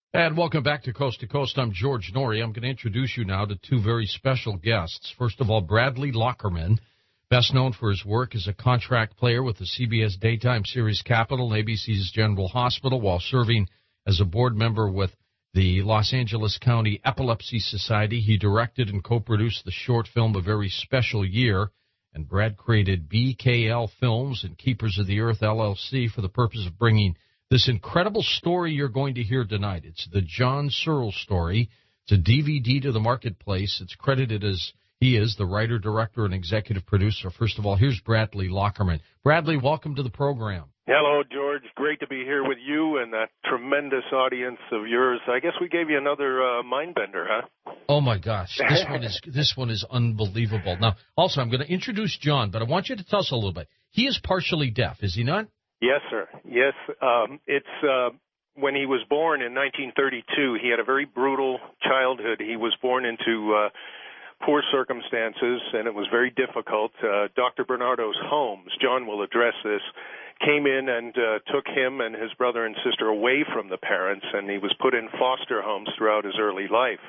And welcome back to Coast. I'm George Norrie. I'm going to introduce you now to two very special guests. First of all, Bradley Lockerman, best known for his work as a contract player with the CBS daytime series Capital and ABC's General Hospital while serving as a board member with the Los Angeles County Epilepsy Society. He directed and co-produced the short film A Very Special Year, and Brad created BKL Films and Keepers of the Earth, LLC, for the purpose of bringing this incredible story you're going to hear tonight. It's the John Searle story. It's a DVD to the marketplace. It's credited as he is the writer, director, and executive producer. First of all, here's Bradley Lockerman. Bradley, welcome to the program. Hello, George. Great to be here with you and that tremendous audience of yours. I guess we gave you another mind bender, huh? Oh my gosh, this one is unbelievable. Now, also, I'm going to introduce John, but I want you to tell us a little bit. He is partially deaf, is he not? Yes, sir. Yes. It's when he was born in 1932, he had a very brutal childhood. He was born into poor circumstances, and it was very difficult. Dr. Bernardo's Homes, John will address this, came in and took him and his brother and sister away from the parents, and he was put in foster homes throughout his early life.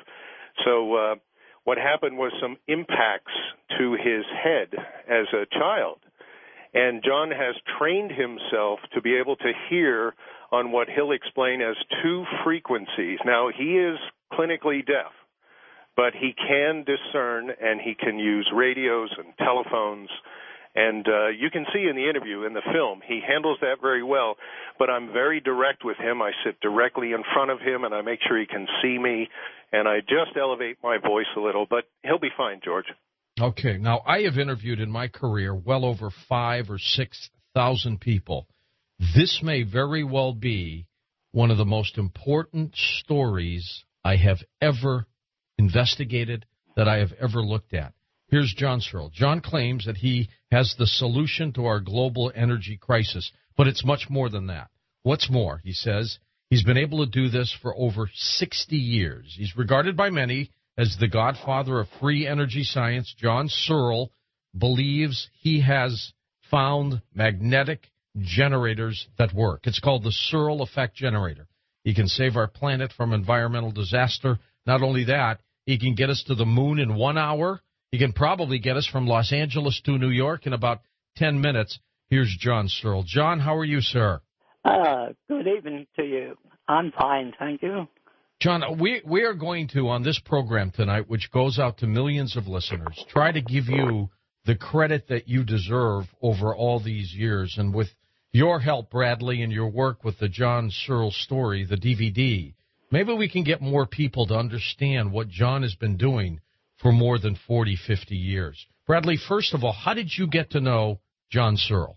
So what happened was some impacts to his head as a child. And John has trained himself to be able to hear on what he'll explain as two frequencies. Now, he is clinically deaf, but he can discern and he can use radios and telephones. And you can see in the interview, in the film, he handles that very well. But I'm very direct with him. I sit directly in front of him, and I make sure he can see me. And I just elevate my voice a little. But he'll be fine, George. Okay. Now, I have interviewed in my career well over 5,000 or 6,000 people. This may very well be one of the most important stories I have ever investigated, that I have ever looked at. Here's John Searle. John claims that he has the solution to our global energy crisis, but it's much more than that. What's more, he says, he's been able to do this for over 60 years. He's regarded by many as the godfather of free energy science. John Searle believes he has found magnetic generators that work. It's called the Searle effect generator. He can save our planet from environmental disaster. Not only that, he can get us to the moon in 1 hour. He can probably get us from Los Angeles to New York in about 10 minutes. Here's John Searle. John, how are you, sir? Good evening to you. I'm fine, thank you. John, we are going to, on this program tonight, which goes out to millions of listeners, try to give you the credit that you deserve over all these years. And with your help, Bradley, and your work with the John Searle story, the DVD, maybe we can get more people to understand what John has been doing for more than 40, 50 years. Bradley, first of all, how did you get to know John Searle?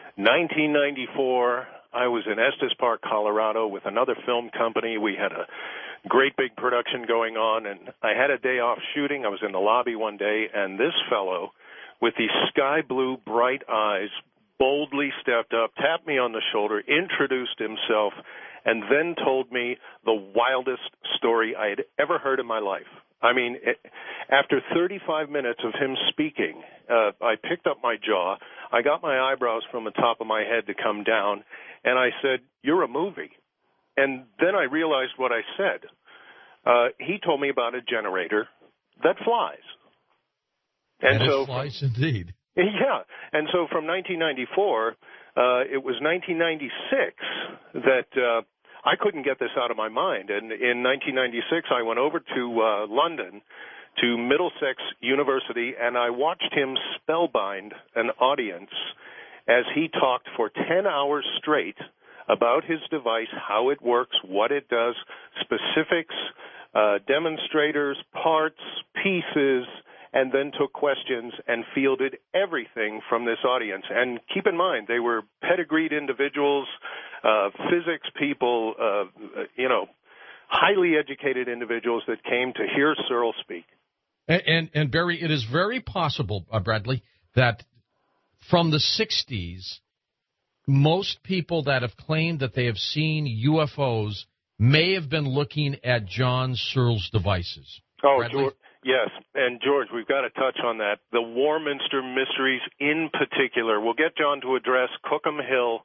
1994, I was in Estes Park, Colorado, with another film company. We had a great big production going on, and I had a day off shooting. I was in the lobby one day, and this fellow with these sky blue, bright eyes boldly stepped up, tapped me on the shoulder, introduced himself, and then told me the wildest story I had ever heard in my life. I mean, after 35 minutes of him speaking, I picked up my jaw. I got my eyebrows from the top of my head to come down, and I said, "You're a movie." And then I realized what I said. He told me about a generator that flies. And so flies indeed. Yeah. And so from 1994, it was 1996 that I couldn't get this out of my mind. And in 1996, I went over to London, to Middlesex University, and I watched him spellbind an audience as he talked for 10 hours straight about his device, how it works, what it does, specifics, demonstrators, parts, pieces, and then took questions and fielded everything from this audience. And keep in mind, they were pedigreed individuals, physics people, highly educated individuals that came to hear Searle speak. And Barry, it is very possible, Bradley, that from the 60s, most people that have claimed that they have seen UFOs may have been looking at John Searle's devices. Oh, George, yes. And, George, we've got to touch on that. The Warminster Mysteries in particular. We'll get John to address Cookham Hill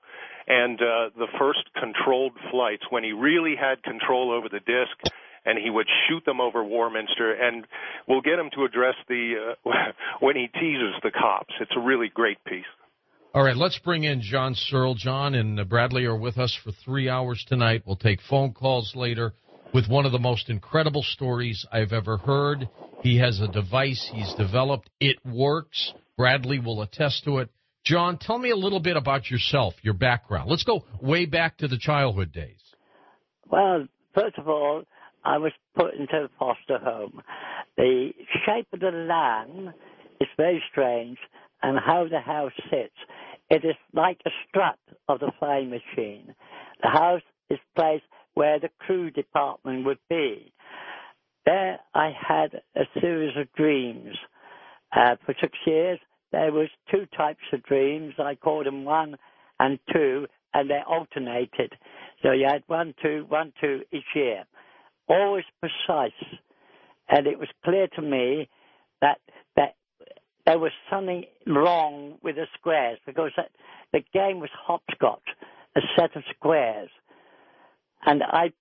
and the first controlled flights when he really had control over the disc, and he would shoot them over Warminster, and we'll get him to address the when he teases the cops. It's a really great piece. All right, let's bring in John Searle. John and Bradley are with us for 3 hours tonight. We'll take phone calls later with one of the most incredible stories I've ever heard. He has a device he's developed. It works. Bradley will attest to it. John, tell me a little bit about yourself, your background. Let's go way back to the childhood days. Well, first of all, I was put into a foster home. The shape of the land is very strange, and how the house sits. It is like a strut of the flying machine. The house is placed where the crew department would be. There I had a series of dreams. For 6 years, there was 2 types of dreams. I called them 1 and 2, and they alternated. So you had 1, 2, 1, 2 each year. Always precise. And it was clear to me that there was something wrong with the squares, because the game was hopscotch, a set of squares. And I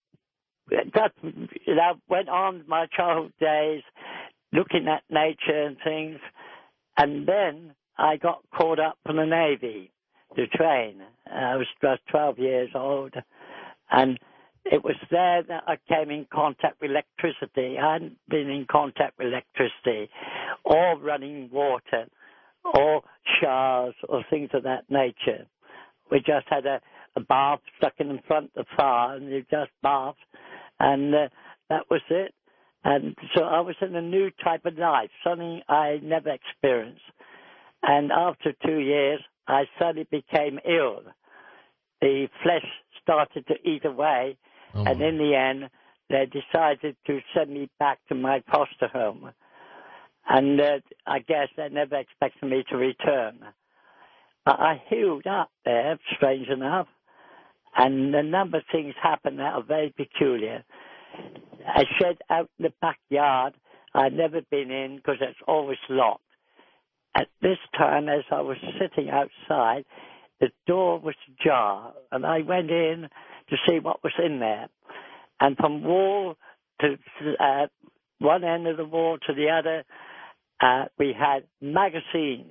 went on my childhood days looking at nature and things, and then I got called up from the Navy to train. I was just 12 years old, and it was there that I came in contact with electricity. I hadn't been in contact with electricity or running water or showers or things of that nature. We just had a bath stuck in front of the fire, and you just bathed, and that was it. And so I was in a new type of life, something I never experienced. And after 2 years, I suddenly became ill. The flesh started to eat away. And in the end, they decided to send me back to my foster home. And I guess they never expected me to return. But I healed up there, strange enough. And a number of things happened that are very peculiar. A shed out in the backyard I'd never been in because it's always locked. At this time, as I was sitting outside, the door was ajar, and I went in to see what was in there. And from wall to one end of the wall to the other, we had magazines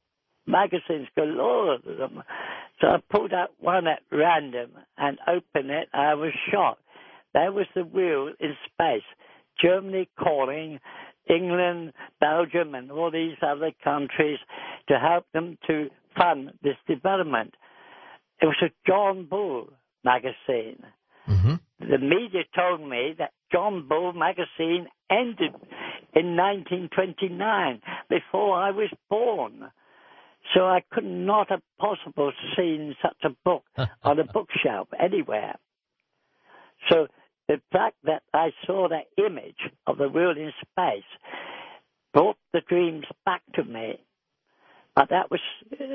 galore of them. So I pulled out one at random and opened it. I was shocked. There was the wheel in space. Germany calling England, Belgium, and all these other countries to help them to fund this development. It was a John Bull magazine. Mm-hmm. The media told me that John Bull magazine ended in 1929, before I was born. So I could not have possibly seen such a book on a bookshelf anywhere. So the fact that I saw that image of the wheel in space brought the dreams back to me. But that was,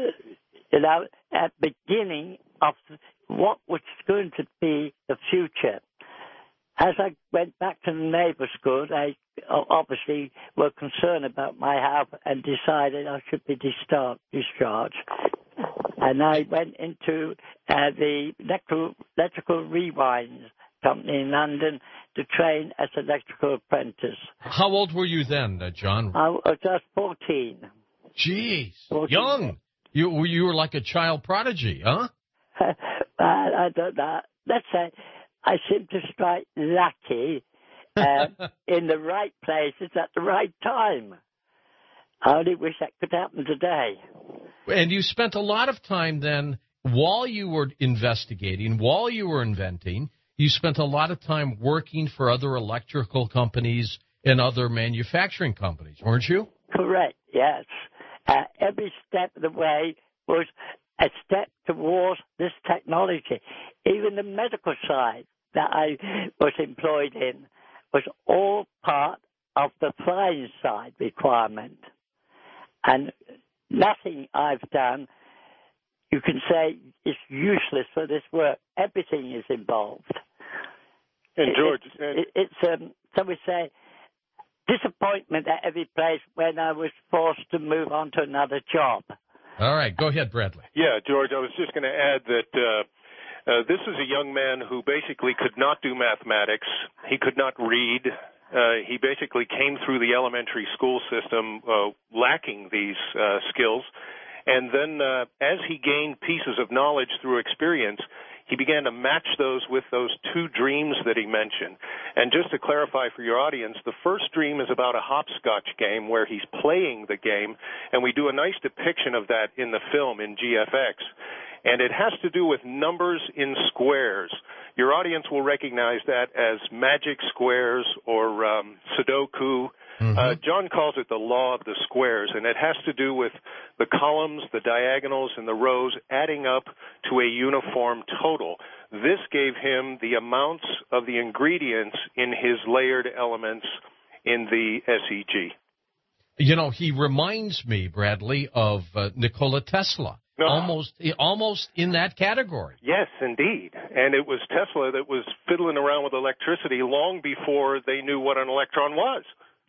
at the beginning of what was going to be the future. As I went back to the naval school, they obviously were concerned about my health and decided I should be discharged. And I went into the electrical rewind company in London to train as an electrical apprentice. How old were you then, John? I was just 14. Jeez, 14. Young. You were like a child prodigy, huh? I don't know. Let's say I seem to strike lucky in the right places at the right time. I only wish that could happen today. And you spent a lot of time then, while you were investigating, while you were inventing, you spent a lot of time working for other electrical companies and other manufacturing companies, weren't you? Correct, yes. Every step of the way was a step towards this technology. Even the medical side that I was employed in was all part of the flying side requirement. And nothing I've done, you can say, is useless for this work. Everything is involved. And George, it's so we say, disappointment at every place when I was forced to move on to another job. All right, go ahead, Bradley. Yeah, George, I was just going to add that this is a young man who basically could not do mathematics. He could not read. He basically came through the elementary school system lacking these skills. And then as he gained pieces of knowledge through experience, he began to match those with those two dreams that he mentioned. And just to clarify for your audience, the first dream is about a hopscotch game where he's playing the game, and we do a nice depiction of that in the film in GFX. And it has to do with numbers in squares. Your audience will recognize that as magic squares or Sudoku. John calls it the law of the squares, and it has to do with the columns, the diagonals, and the rows adding up to a uniform total. This gave him the amounts of the ingredients in his layered elements in the SEG. You know, he reminds me, Bradley, of Nikola Tesla. Almost in that category. Yes, indeed. And it was Tesla that was fiddling around with electricity long before they knew what an electron was.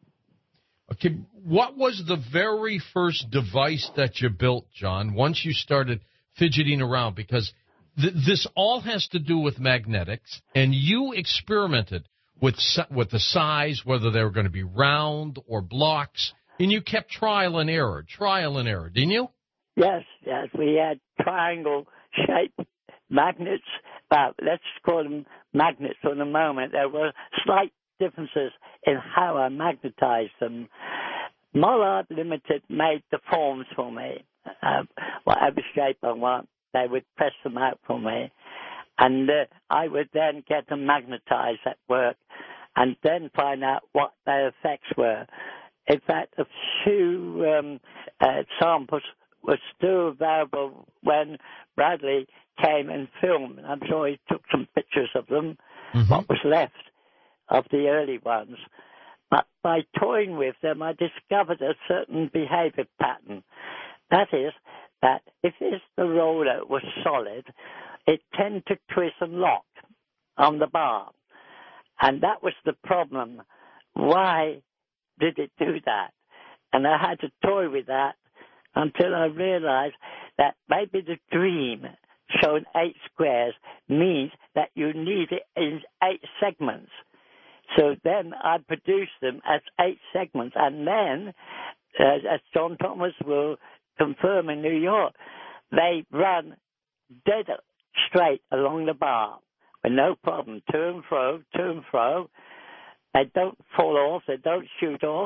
Okay, what was the very first device that you built, John, once you started fidgeting around? Because this all has to do with magnetics, and you experimented with the size, whether they were going to be round or blocks, and you kept trial and error, didn't you? Yes, we had triangle-shaped magnets. Let's call them magnets for the moment. There were slight differences in how I magnetized them. Mollard Limited made the forms for me. Whatever shape I want, they would press them out for me. And I would then get them magnetized at work and then find out what their effects were. In fact, a few samples were still available when Bradley came and filmed. I'm sure he took some pictures of them, what was left of the early ones. But by toying with them, I discovered a certain behavior pattern. That is, that if the roller was solid, it tended to twist and lock on the bar. And that was the problem. Why did it do that? And I had to toy with that until I realized that maybe the dream showing 8 squares means that you need it in 8 segments. So then I produced them as 8 segments. And then, as John Thomas will confirm in New York, they run dead straight along the bar with no problem, to and fro. They don't fall off, they don't shoot off.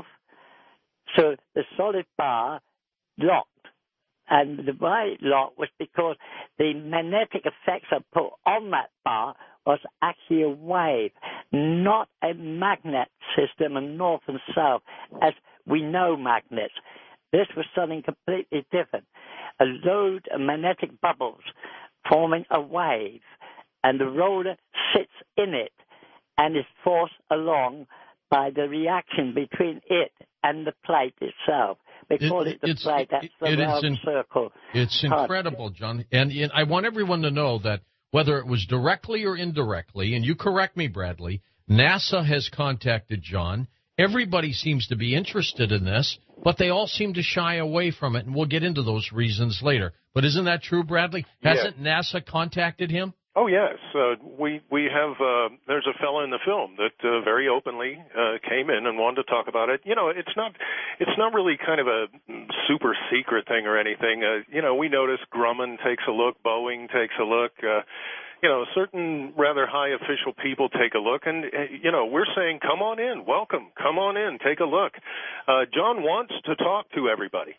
So the solid bar locked. And the why it locked was because the magnetic effects I put on that bar was actually a wave, not a magnet system in north and south, as we know magnets. This was something completely different. A load of magnetic bubbles forming a wave, and the roller sits in it and is forced along by the reaction between it and the plate itself. They call it the plate. That's the round circle. It's incredible, John. And I want everyone to know that whether it was directly or indirectly, and you correct me, Bradley, NASA has contacted John. Everybody seems to be interested in this, but they all seem to shy away from it, and we'll get into those reasons later. But isn't that true, Bradley? Hasn't NASA contacted him? Oh, yes. We have, there's a fellow in the film that very openly came in and wanted to talk about it. You know, it's not really kind of a super secret thing or anything. You know, we noticed Grumman takes a look, Boeing takes a look, you know, certain rather high official people take a look, and, you know, we're saying, come on in, welcome, come on in, take a look. John wants to talk to everybody.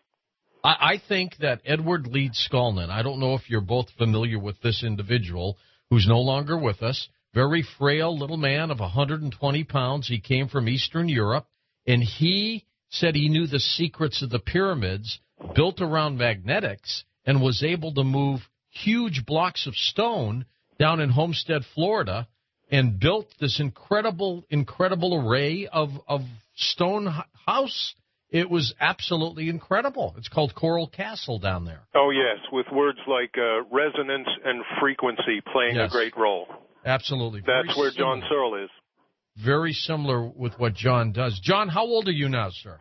I think that Edward Leeds-Skolnin, I don't know if you're both familiar with this individual who's no longer with us, very frail little man of 120 pounds. He came from Eastern Europe, and he said he knew the secrets of the pyramids built around magnetics and was able to move huge blocks of stone down in Homestead, Florida, and built this incredible array of stone house. It was absolutely incredible. It's called Coral Castle down there. Oh, yes, with words like resonance and frequency playing a great role. Absolutely. That's where John Searle is. Very similar with what John does. John, how old are you now, sir?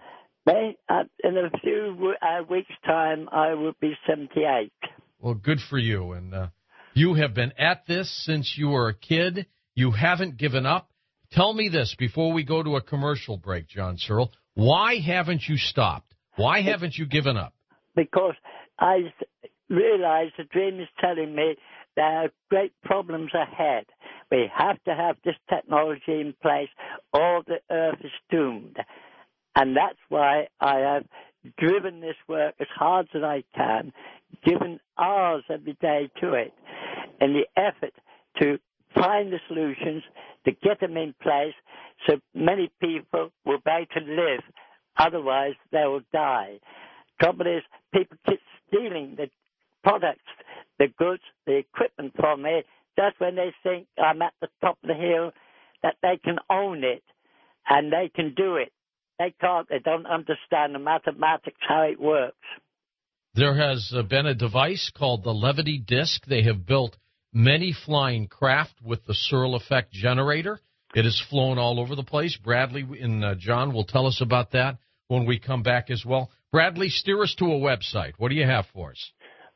In a few weeks' time, I will be 78. Well, good for you. And you have been at this since you were a kid. You haven't given up. Tell me this before we go to a commercial break, John Searle. Why haven't you stopped? Why haven't you given up? Because I realize the dream is telling me there are great problems ahead. We have to have this technology in place or the earth is doomed. And that's why I have driven this work as hard as I can, given hours every day to it, in the effort to find the solutions, to get them in place so many people will be able to live. Otherwise, they will die. Trouble is, people keep stealing the products, the goods, the equipment from me, just when they think I'm at the top of the hill, that they can own it and they can do it. They can't. They don't understand the mathematics, how it works. There has been a device called the Levity Disk. They have built many flying craft with the Searle effect generator. It has flown all over the place. Bradley and John will tell us about that when we come back as well. Bradley, steer us to a website. What do you have for us?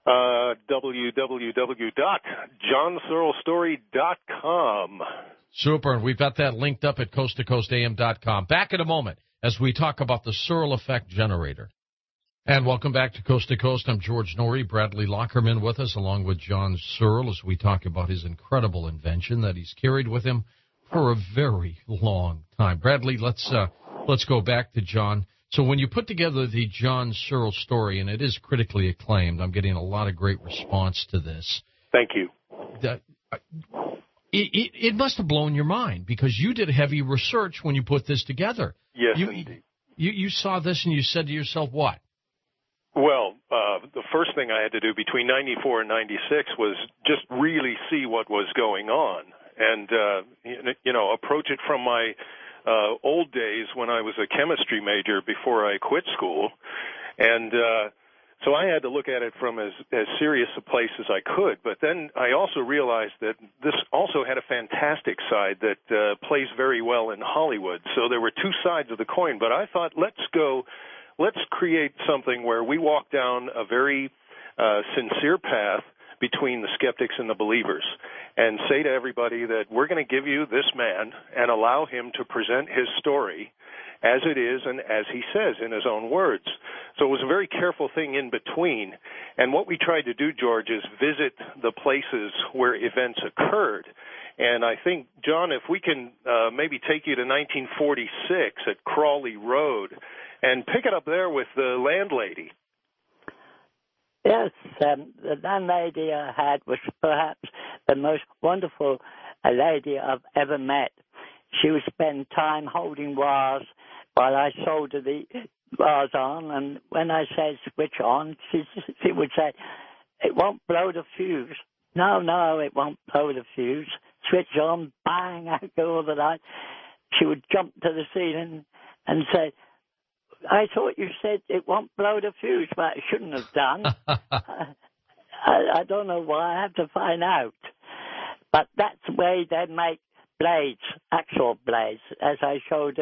www.johnsearlestory.com. Super, and we've got that linked up at coasttocoastam.com. Back in a moment as we talk about the Searle effect generator. And welcome back to Coast to Coast. I'm George Norrie, Bradley Lockerman with us, along with John Searle, as we talk about his incredible invention that he's carried with him for a very long time. Bradley, let's go back to John. So when you put together the John Searle story, and it is critically acclaimed, I'm getting a lot of great response to this. Thank you. It must have blown your mind because you did heavy research when you put this together. Yes, indeed. You saw this and you said to yourself, what? Well, the first thing I had to do between 94 and 96 was just really see what was going on and, approach it from my old days when I was a chemistry major before I quit school. And so I had to look at it from as serious a place as I could. But then I also realized that this also had a fantastic side that plays very well in Hollywood. So there were two sides of the coin. But I thought, let's create something where we walk down a very sincere path between the skeptics and the believers and say to everybody that we're going to give you this man and allow him to present his story as it is and as he says in his own words. So it was a very careful thing in between. And what we tried to do, George, is visit the places where events occurred. And I think, John, if we can maybe take you to 1946 at Crawley Road and pick it up there with the landlady. Yes, the landlady I had was perhaps the most wonderful lady I've ever met. She would spend time holding wires while I soldered the wires on, and when I said switch on, she would say, it won't blow the fuse. No, it won't blow the fuse. Switch on, bang, out go all the light. She would jump to the ceiling and say, I thought you said it won't blow the fuse, but it shouldn't have done. I don't know why. I have to find out. But that's the way they make blades, actual blades, as I showed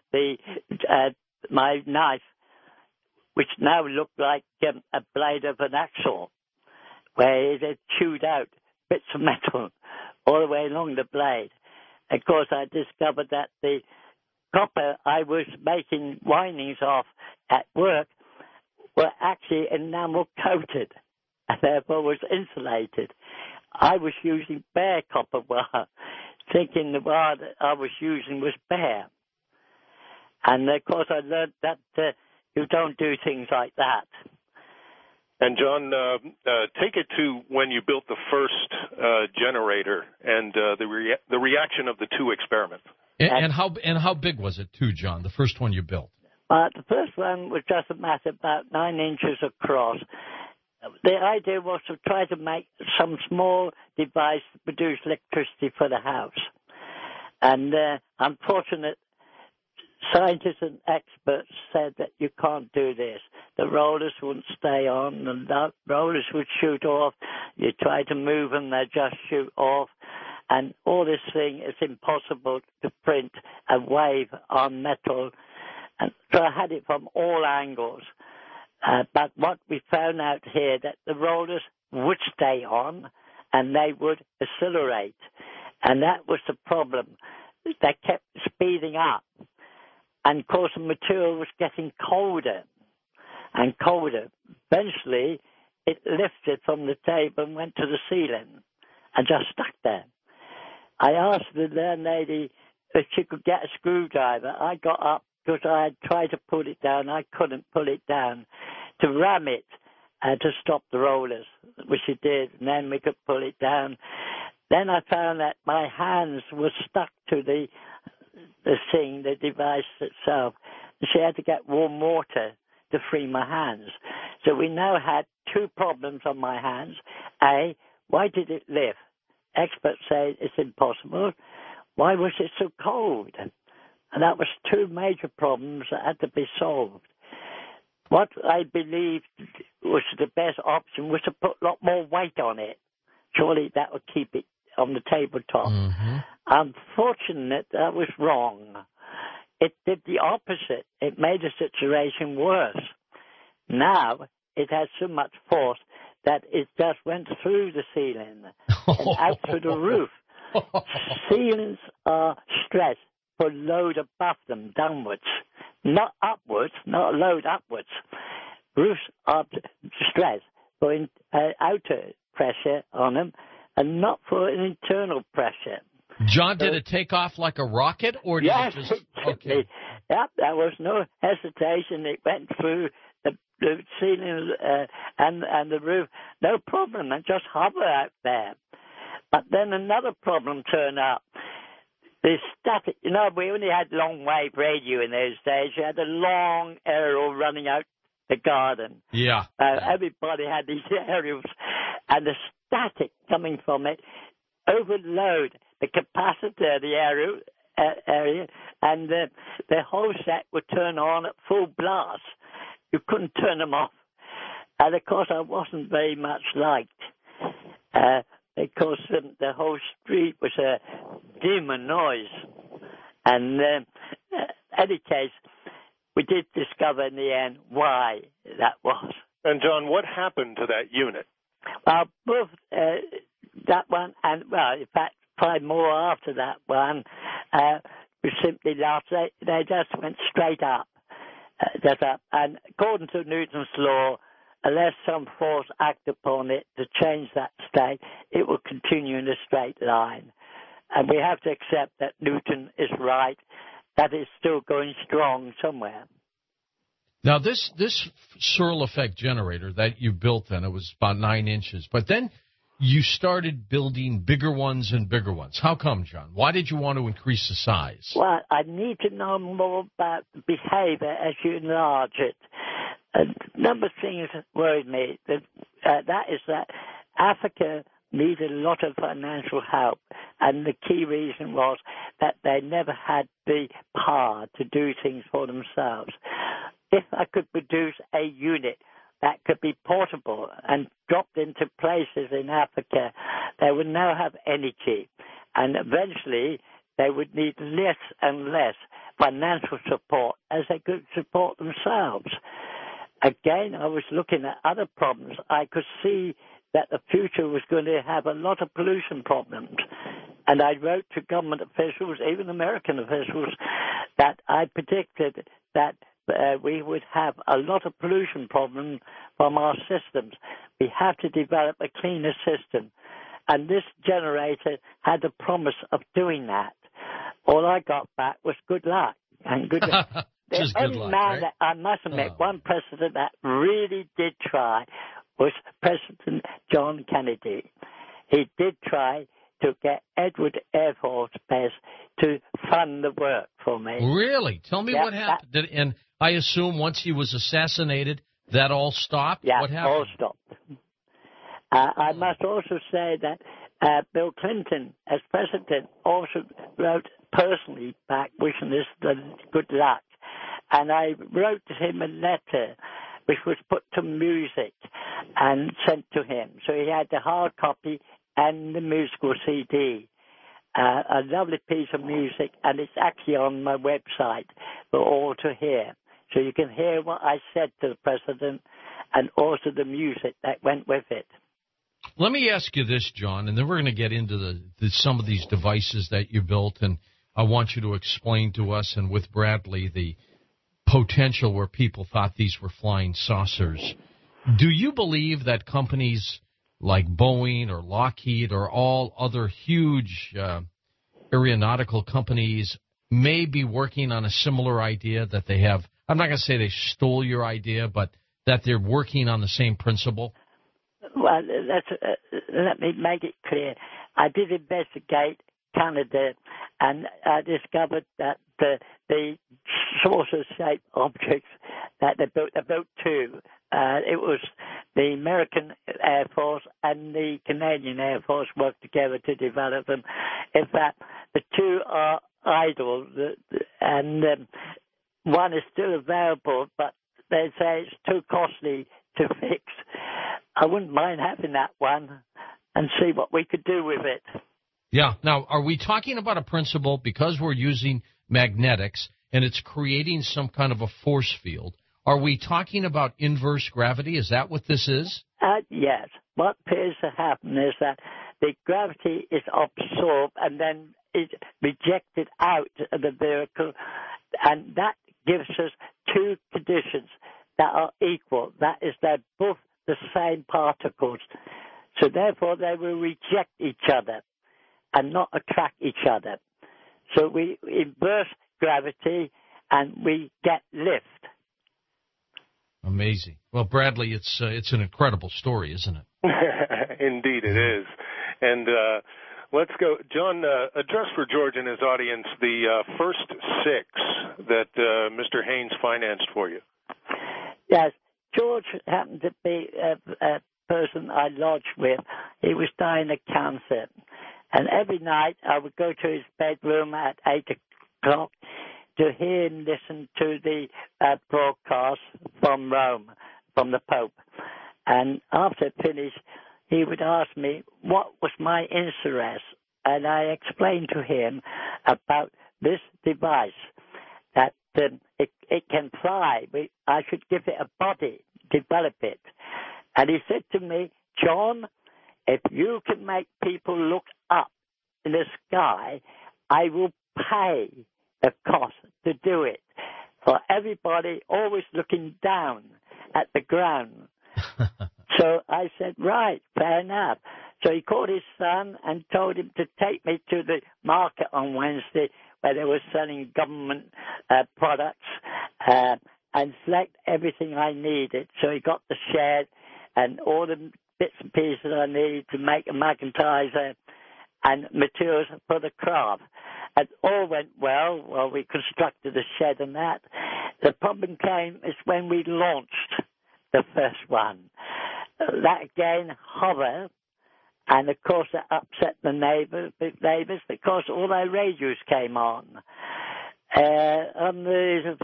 my knife, which now looked like a blade of an axle, where it had chewed out bits of metal all the way along the blade. Of course, I discovered that the copper I was making windings off at work were actually enamel coated and therefore was insulated. I was using bare copper wire, thinking the wire that I was using was bare. And of course I learned that you don't do things like that. And John, take it to when you built the first generator and the reaction of the two experiments. And how big was it too, John? The first one you built? The first one was just a matter about 9 inches across. The idea was to try to make some small device to produce electricity for the house. And unfortunately, scientists and experts said that you can't do this. The rollers wouldn't stay on, the rollers would shoot off. You try to move them, they just shoot off. And all this thing is impossible to print a wave on metal And so I had it from all angles. But what we found out here, that the rollers would stay on and they would accelerate. And that was the problem. They kept speeding up. And, of course, the material was getting colder and colder. Eventually, it lifted from the table and went to the ceiling and just stuck there. I asked the landlady if she could get a screwdriver. I got up because I had tried to pull it down. I couldn't pull it down, to ram it to stop the rollers, which she did, and then we could pull it down. Then I found that my hands were stuck to the thing, the device itself. She had to get warm water to free my hands. So we now had two problems on my hands. A, why did it lift? Experts say it's impossible. Why was it so cold? And that was two major problems that had to be solved. What I believed was the best option was to put a lot more weight on it. Surely that would keep it on the tabletop. Mm-hmm. Unfortunate, that was wrong. It did the opposite. It made the situation worse. Now it has so much force that it just went through the ceiling and out through the roof. Ceilings are stressed for load above them, downwards, not upwards, not load upwards. Roofs are stressed for outer pressure on them and not for an internal pressure. John, did it take off like a rocket, or did yes, it just... Okay. Yep, there was no hesitation. It went through the ceiling and the roof, no problem, and just hover out there. But then another problem turned up. The static, we only had long-wave radio in those days. You had a long aerial running out the garden. Yeah. Everybody had these aerials, and the static coming from it overload the capacitor, the aerial area, and the whole set would turn on at full blast. You couldn't turn them off. And, of course, I wasn't very much liked because the whole street was a dim and noise. And in any case, we did discover in the end why that was. And, John, what happened to that unit? Well, both that one and, in fact, 5 more after that one, we simply laughed. They just went straight up. Just up. And according to Newton's law, unless some force acts upon it to change that state, it will continue in a straight line. And we have to accept that Newton is right, that it's still going strong somewhere. Now, this Searle effect generator that you built then, it was about 9 inches, but then you started building bigger ones and bigger ones. How come, John? Why did you want to increase the size? Well, I need to know more about the behavior as you enlarge it. A number of things worried me. That is that Africa needed a lot of financial help, and the key reason was that they never had the power to do things for themselves. If I could produce a unit that could be portable and dropped into places in Africa, they would now have energy, and eventually they would need less and less financial support as they could support themselves. Again, I was looking at other problems. I could see that the future was going to have a lot of pollution problems. And I wrote to government officials, even American officials, that I predicted that we would have a lot of pollution problems from our systems. We have to develop a cleaner system. And this generator had the promise of doing that. All I got back was good luck. And good luck. Just the good only luck, man right? that I must admit, one president that really did try was President John Kennedy. He did try to get Edward Air Force Base to fund the work for me. Really? Tell me what happened. And I assume once he was assassinated, that all stopped? Yeah, what happened? all stopped. I must also say that Bill Clinton, as president, also wrote personally back wishing us good luck. And I wrote to him a letter which was put to music and sent to him. So he had the hard copy and the musical CD. a lovely piece of music, and it's actually on my website for all to hear. So you can hear what I said to the president and also the music that went with it. Let me ask you this, John, and then we're going to get into some of these devices that you built, and I want you to explain to us, and with Bradley, the potential where people thought these were flying saucers. Do you believe that companies like Boeing or Lockheed or all other huge aeronautical companies may be working on a similar idea that they have? I'm not going to say they stole your idea, but that they're working on the same principle? Well, let me make it clear. I did investigate Canada, and I discovered that the saucer-shaped objects that they built two. It was the American Air Force and the Canadian Air Force worked together to develop them. In fact, the two are idle, and one is still available, but they say it's too costly to fix. I wouldn't mind having that one and see what we could do with it. Yeah. Now, are we talking about a principle because we're using magnetics and it's creating some kind of a force field? Are we talking about inverse gravity? Is that what this is? Yes. What appears to happen is that the gravity is absorbed and then is rejected out of the vehicle, and that gives us two conditions that are equal. That is, they're both the same particles. So therefore, they will reject each other and not attract each other. So we inverse gravity and we get lift. Amazing. Well, Bradley, it's an incredible story, isn't it? Indeed it is. And let's go. John, address for George and his audience the first six that Mr. Haynes financed for you. Yes. George happened to be a person I lodged with. He was dying of cancer. And every night I would go to his bedroom at 8 o'clock to hear him listen to the broadcast from Rome, from the Pope. And after finished, he would ask me what was my interest. And I explained to him about this device, that it can fly. I should give it a body, develop it. And he said to me, John, if you can make people look up in the sky, I will pay the cost to do it. For everybody always looking down at the ground. So I said, right, fair enough. So he called his son and told him to take me to the market on Wednesday where they were selling government products and select everything I needed. So he got the shed and all the bits and pieces I needed to make a magnetizer and materials for the craft. And all went well. Well, we constructed a shed and that. The problem came is when we launched the first one. That again hovered, and of course that upset the neighbours because all their radios came on. On the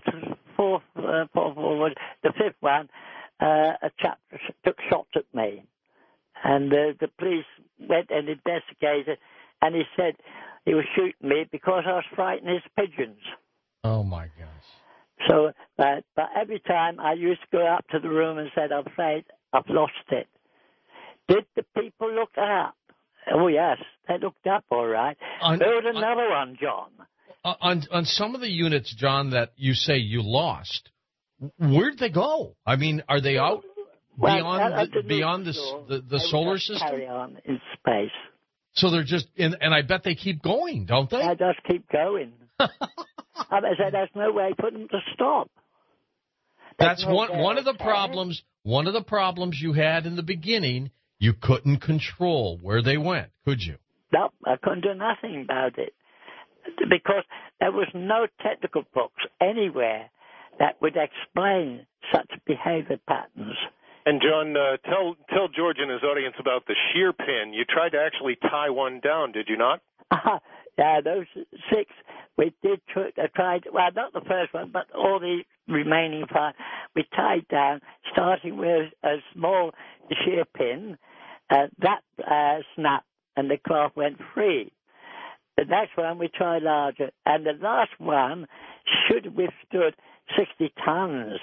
the fifth one, a chap took shots at me, and the police went and investigated, and he said he was shooting me because I was frightening his pigeons. Oh my gosh! So, but every time I used to go up to the room and said, "I'm afraid I've lost it." Did the people look up? Oh yes, they looked up all right. Build another one, John. On some of the units, John, that you say you lost, where'd they go? I mean, are they out beyond the solar system? Carry on in space. So they're just and I bet they keep going, don't they? They just keep going. I said there's no way for them to stop. That's one of the problems. One of the problems you had in the beginning. You couldn't control where they went, could you? No, I couldn't do nothing about it because there was no technical books anywhere that would explain such behavior patterns. And John, tell George and his audience about the shear pin. You tried to actually tie one down, did you not? Yeah, those six we did try. Well, not the first one, but all the remaining five we tied down, starting with a small shear pin. That snapped and the craft went free. The next one we try larger, and the last one should have withstood 60 tons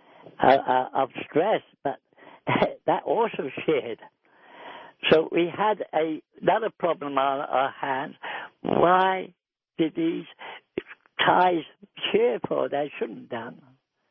of stress, but that also sheared. So we had another problem on our hands. Why did these ties shear for? They shouldn't have done.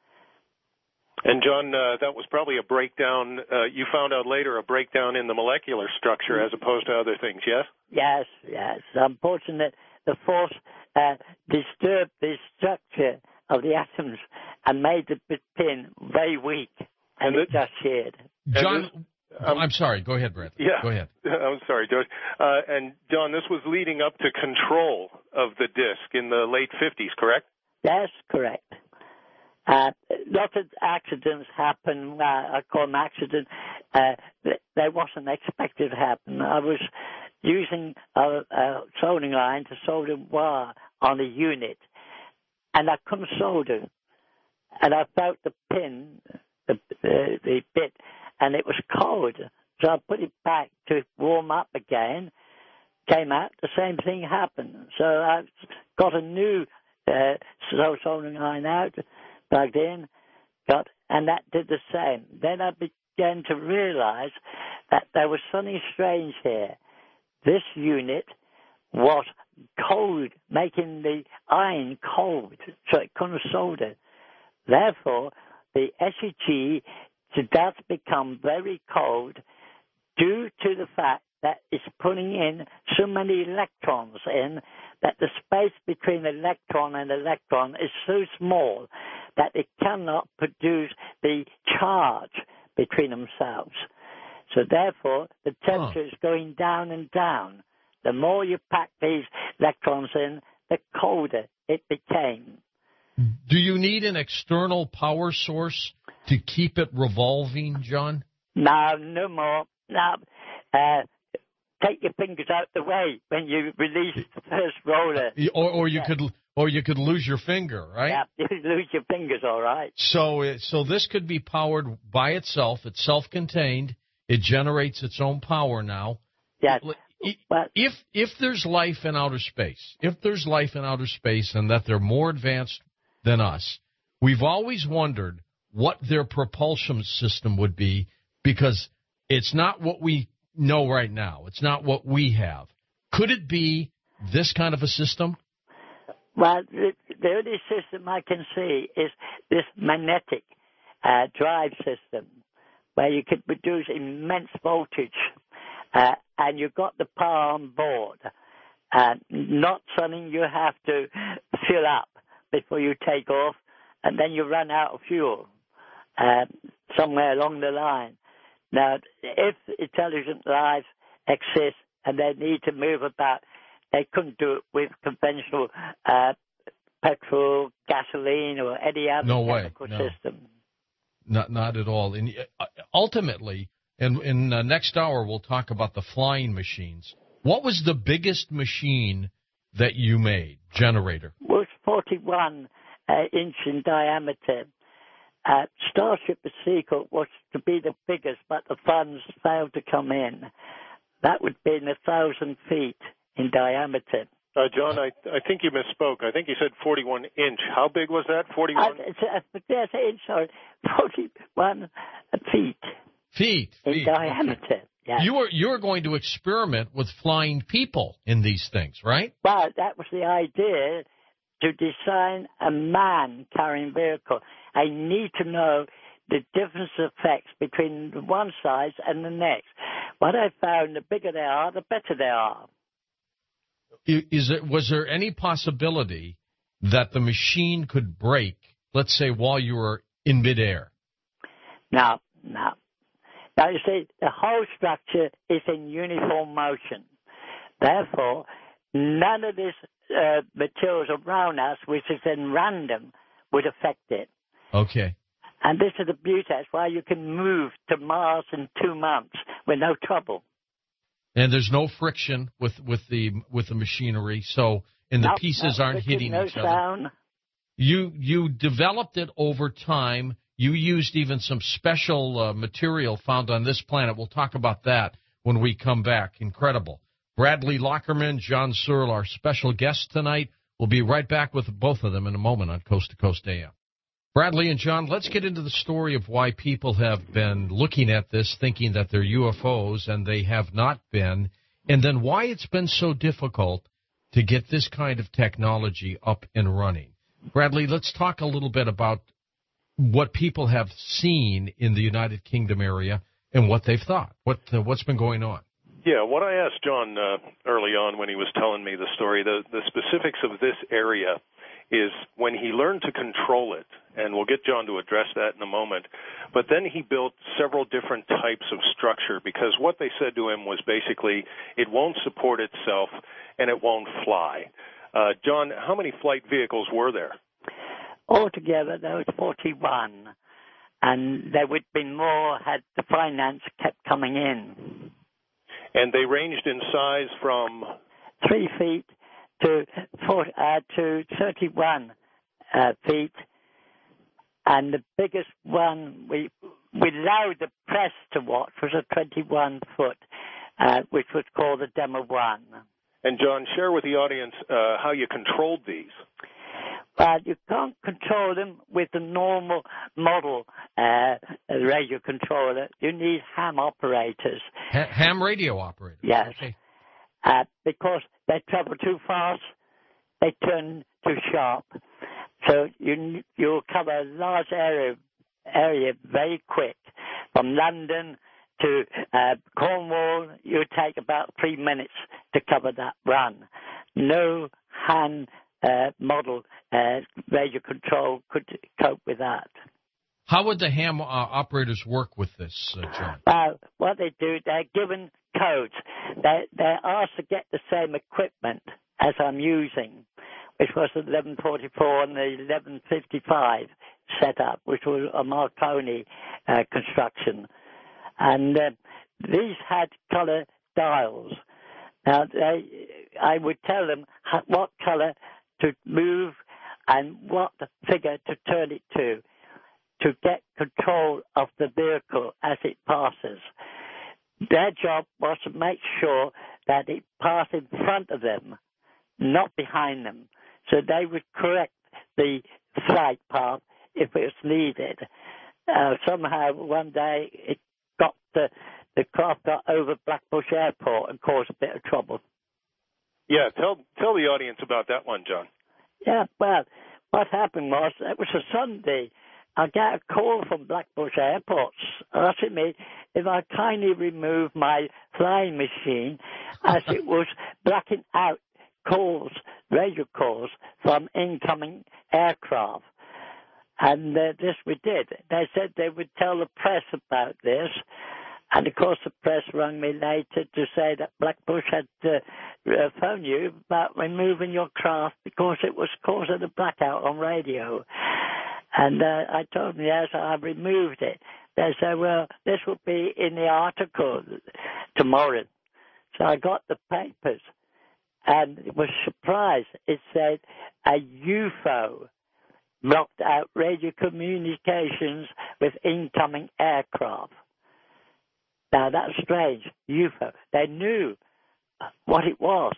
And John, that was probably a breakdown. You found out later a breakdown in the molecular structure as opposed to other things, yes? Yes. Unfortunately, the force disturbed the structure of the atoms and made the pin very weak, and it just sheared. John, I'm sorry. Go ahead, Bradley. Yeah. Go ahead. I'm sorry, George. And John, this was leading up to control of the disc in the late 50s, correct? That's correct. Lots of accidents happen. I call them accidents. They wasn't expected to happen. I was using a soldering line to solder wire on a unit, and I couldn't solder. And I felt the pin, the bit, and it was cold. So I put it back to warm up again. Came out, the same thing happened. So I got a new soldering iron out, plugged in, and that did the same. Then I began to realize that there was something strange here. This unit was cold, making the iron cold, so it couldn't solder. Therefore, the SEG does become very cold due to the fact that it's putting in so many electrons in that the space between electron and electron is so small that it cannot produce the charge between themselves. So therefore, the temperature is going down and down. The more you pack these electrons in, the colder it became. Do you need an external power source to keep it revolving, John? No more. Now, take your fingers out the way when you release the first roller. Or you could lose your finger, right? Yeah, you lose your fingers, all right. So this could be powered by itself. It's self-contained. It generates its own power now. Yeah. If there's life in outer space, and that they're more advanced than us, we've always wondered what their propulsion system would be, because it's not what we know right now. It's not what we have. Could it be this kind of a system? Well, the only system I can see is this magnetic drive system, where you could produce immense voltage, and you've got the power on board, not something you have to fill up before you take off, and then you run out of fuel somewhere along the line. Now, if intelligent life exists and they need to move about, they couldn't do it with conventional petrol, gasoline, or any other chemical system. Not at all. And ultimately, in next hour, we'll talk about the flying machines. What was the biggest machine that you made, generator? It was 41 inch in diameter. Starship Sequel was to be the biggest, but the funds failed to come in. That would be 1,000 feet in diameter. John, I think you misspoke. I think you said 41 inch. How big was that? 41? Yes, inch, sorry. 41 feet. Feet. In diameter. Yes. You were going to experiment with flying people in these things, right? Well, that was the idea, to design a man-carrying vehicle. I need to know the different effects between the one size and the next. What I found, the bigger they are, the better they are. Was there any possibility that the machine could break, let's say, while you were in midair? No. Now, you see, the whole structure is in uniform motion. Therefore, none of this materials around us, which is in random, would affect it. Okay. And this is the beauty. That's why you can move to Mars in 2 months with no trouble. And there's no friction with the machinery, so the pieces aren't hitting each other. Sound. You developed it over time. You used even some special material found on this planet. We'll talk about that when we come back. Incredible. Bradley Lockerman, John Searle, our special guest tonight. We'll be right back with both of them in a moment on Coast to Coast AM. Bradley and John, let's get into the story of why people have been looking at this thinking that they're UFOs and they have not been, and then why it's been so difficult to get this kind of technology up and running. Bradley, let's talk a little bit about what people have seen in the United Kingdom area and what they've thought. What's been going on? Yeah, what I asked John early on when he was telling me the story, the specifics of this area is when he learned to control it, and we'll get John to address that in a moment, but then he built several different types of structure because what they said to him was basically it won't support itself and it won't fly. John, how many flight vehicles were there? Altogether, there was 41, and there would be more had the finance kept coming in. And they ranged in size from 3 feet to 31 feet, and the biggest one we allowed the press to watch was a 21 foot, which was called the Demo 1. And John, share with the audience how you controlled these. But you can't control them with the normal model radio controller. You need ham operators. Ham radio operators? Yes. Okay. Because they travel too fast, they turn too sharp. So you'll cover a large area very quick. From London to Cornwall, you'll take about 3 minutes to cover that run. No hand model radio control could cope with that. How would the ham operators work with this, John? What they do, they're given codes. They're asked to get the same equipment as I'm using, which was the 1144 and the 1155 setup, which was a Marconi construction. And these had color dials. Now, I would tell them what color to move and what figure to turn it to get control of the vehicle as it passes. Their job was to make sure that it passed in front of them, not behind them, so they would correct the flight path if it was needed. Somehow, one day, the craft got over Blackbush Airport and caused a bit of trouble. Yeah, tell the audience about that one, John. Yeah, well, what happened was, it was a Sunday. I got a call from Blackbush Airport asking me if I kindly remove my flying machine as it was blacking out radio calls from incoming aircraft. And this we did. They said they would tell the press about this. And, of course, the press rang me later to say that Blackbush had phoned you about removing your craft because it was causing a blackout on radio. And I told them, yes, I removed it. They said, well, this will be in the article tomorrow. So I got the papers and was surprised. It said a UFO blocked out radio communications with incoming aircraft. Now, that's strange. UFO. They knew what it was.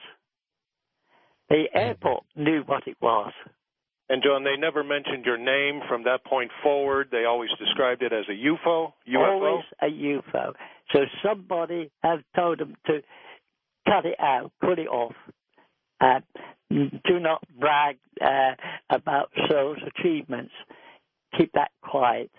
The airport knew what it was. And, John, they never mentioned your name from that point forward. They always described it as a UFO? Always a UFO. So somebody has told them to cut it out, cut it off. Do not brag about Searle's achievements. Keep that quiet.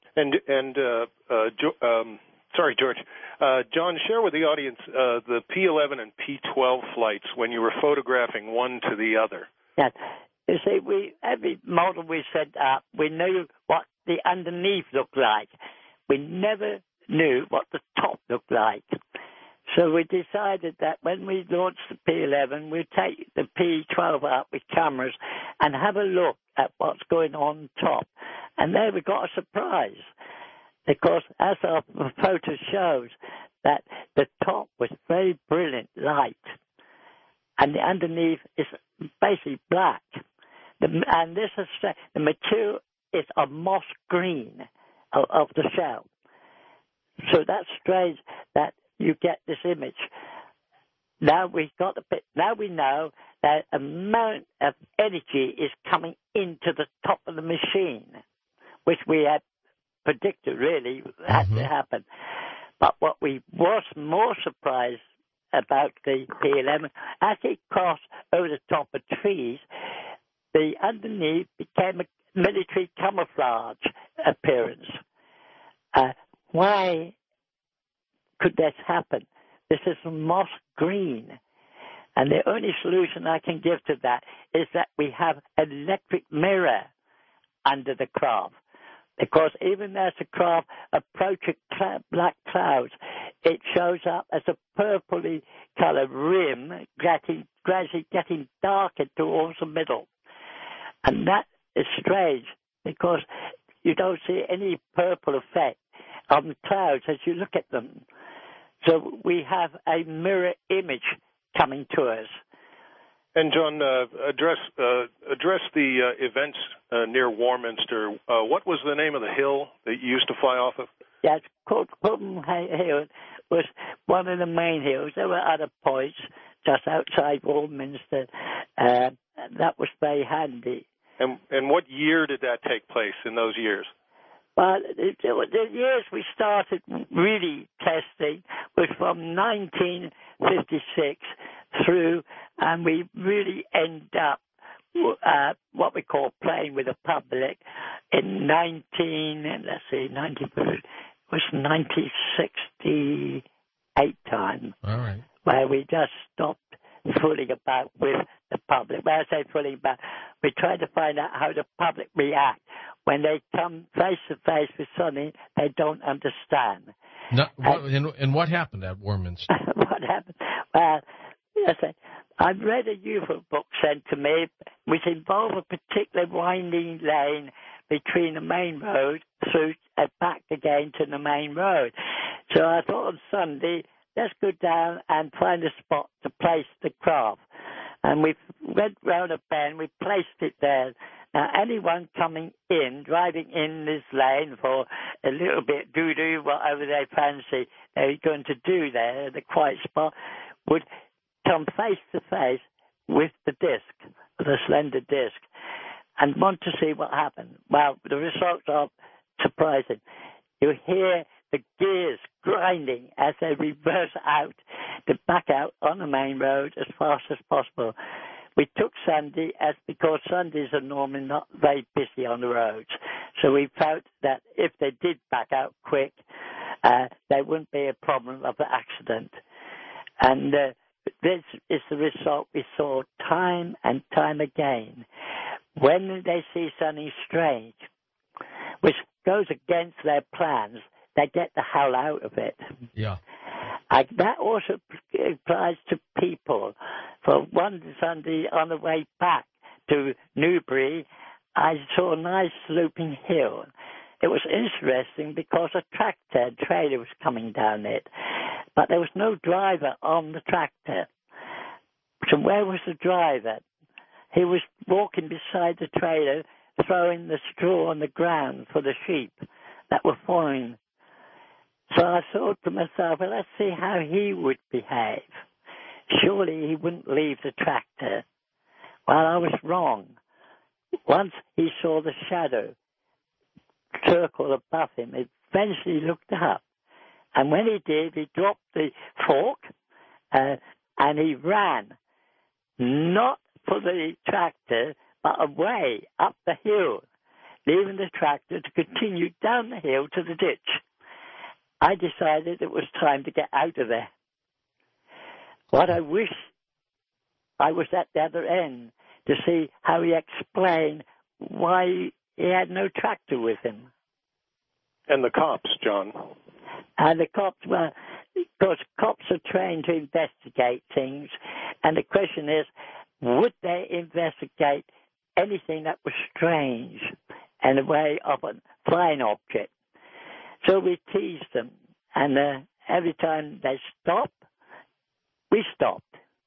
Sorry, George. John, share with the audience the P-11 and P-12 flights when you were photographing one to the other. Yeah. You see, every model we set up, we knew what the underneath looked like. We never knew what the top looked like. So we decided that when we launched the P-11, we'd take the P-12 up with cameras and have a look at what's going on top. And there we got a surprise. Because as our photo shows, that the top was very brilliant light, and the underneath is basically black. And this is the material is a moss green of the shell. So that's strange that you get this image. now we know that amount of energy is coming into the top of the machine, which we had predicted really had to happen. But what we was more surprised about the P-11, as it crossed over the top of trees, the underneath became a military camouflage appearance. Why could this happen? This is moss green. And the only solution I can give to that is that we have an electric mirror under the craft. Because even as the craft approaches black clouds, it shows up as a purpley colored rim, gradually getting darker towards the middle. And that is strange because you don't see any purple effect on the clouds as you look at them. So we have a mirror image coming to us. And John, address the events near Warminster. What was the name of the hill that you used to fly off of? Yeah, it's called Pullman Hill. Was one of the main hills. There were other points just outside Warminster. That was very handy. And what year did that take place in those years? Well, the years we started really testing was from 1956 through, and we really end up what we call playing with the public in 1968 time. All right. Where we just stopped fooling about with the public. When I say fooling about, we try to find out how the public react when they come face to face with something they don't understand. No, and what happened at Warminster? What happened? Well, I've read a UFO book sent to me which involved a particular winding lane between the main road through and back again to the main road. So I thought on Sunday, let's go down and find a spot to place the craft. And we went round a bend, we placed it there. Now, anyone coming in, driving in this lane for a little bit, do whatever they fancy they're going to do there, the quiet spot, would come face to face with the disc, the slender disc, and want to see what happened. Well, the results are surprising. You hear the gears grinding as they reverse out to back out on the main road as fast as possible. We took Sunday because Sundays are normally not very busy on the roads. So we felt that if they did back out quick, there wouldn't be a problem of an accident. And this is the result we saw time and time again. When they see something strange, which goes against their plans, they get the hell out of it. Yeah. That also applies to people. For one Sunday on the way back to Newbury, I saw a nice sloping hill. It was interesting because a trailer was coming down it, but there was no driver on the tractor. So where was the driver? He was walking beside the trailer, throwing the straw on the ground for the sheep that were following. So I thought to myself, well, let's see how he would behave. Surely he wouldn't leave the tractor. Well, I was wrong. Once he saw the shadow circle above him, he eventually looked up. And when he did, he dropped the fork and he ran, not for the tractor, but away up the hill, leaving the tractor to continue down the hill to the ditch. I decided it was time to get out of there. What I wish I was at the other end to see how he explained why he had no tractor with him. And the cops, John? And the cops, well, because cops are trained to investigate things, and the question is, would they investigate anything that was strange in the way of a flying object? So we teased them, and every time they stopped, we stopped.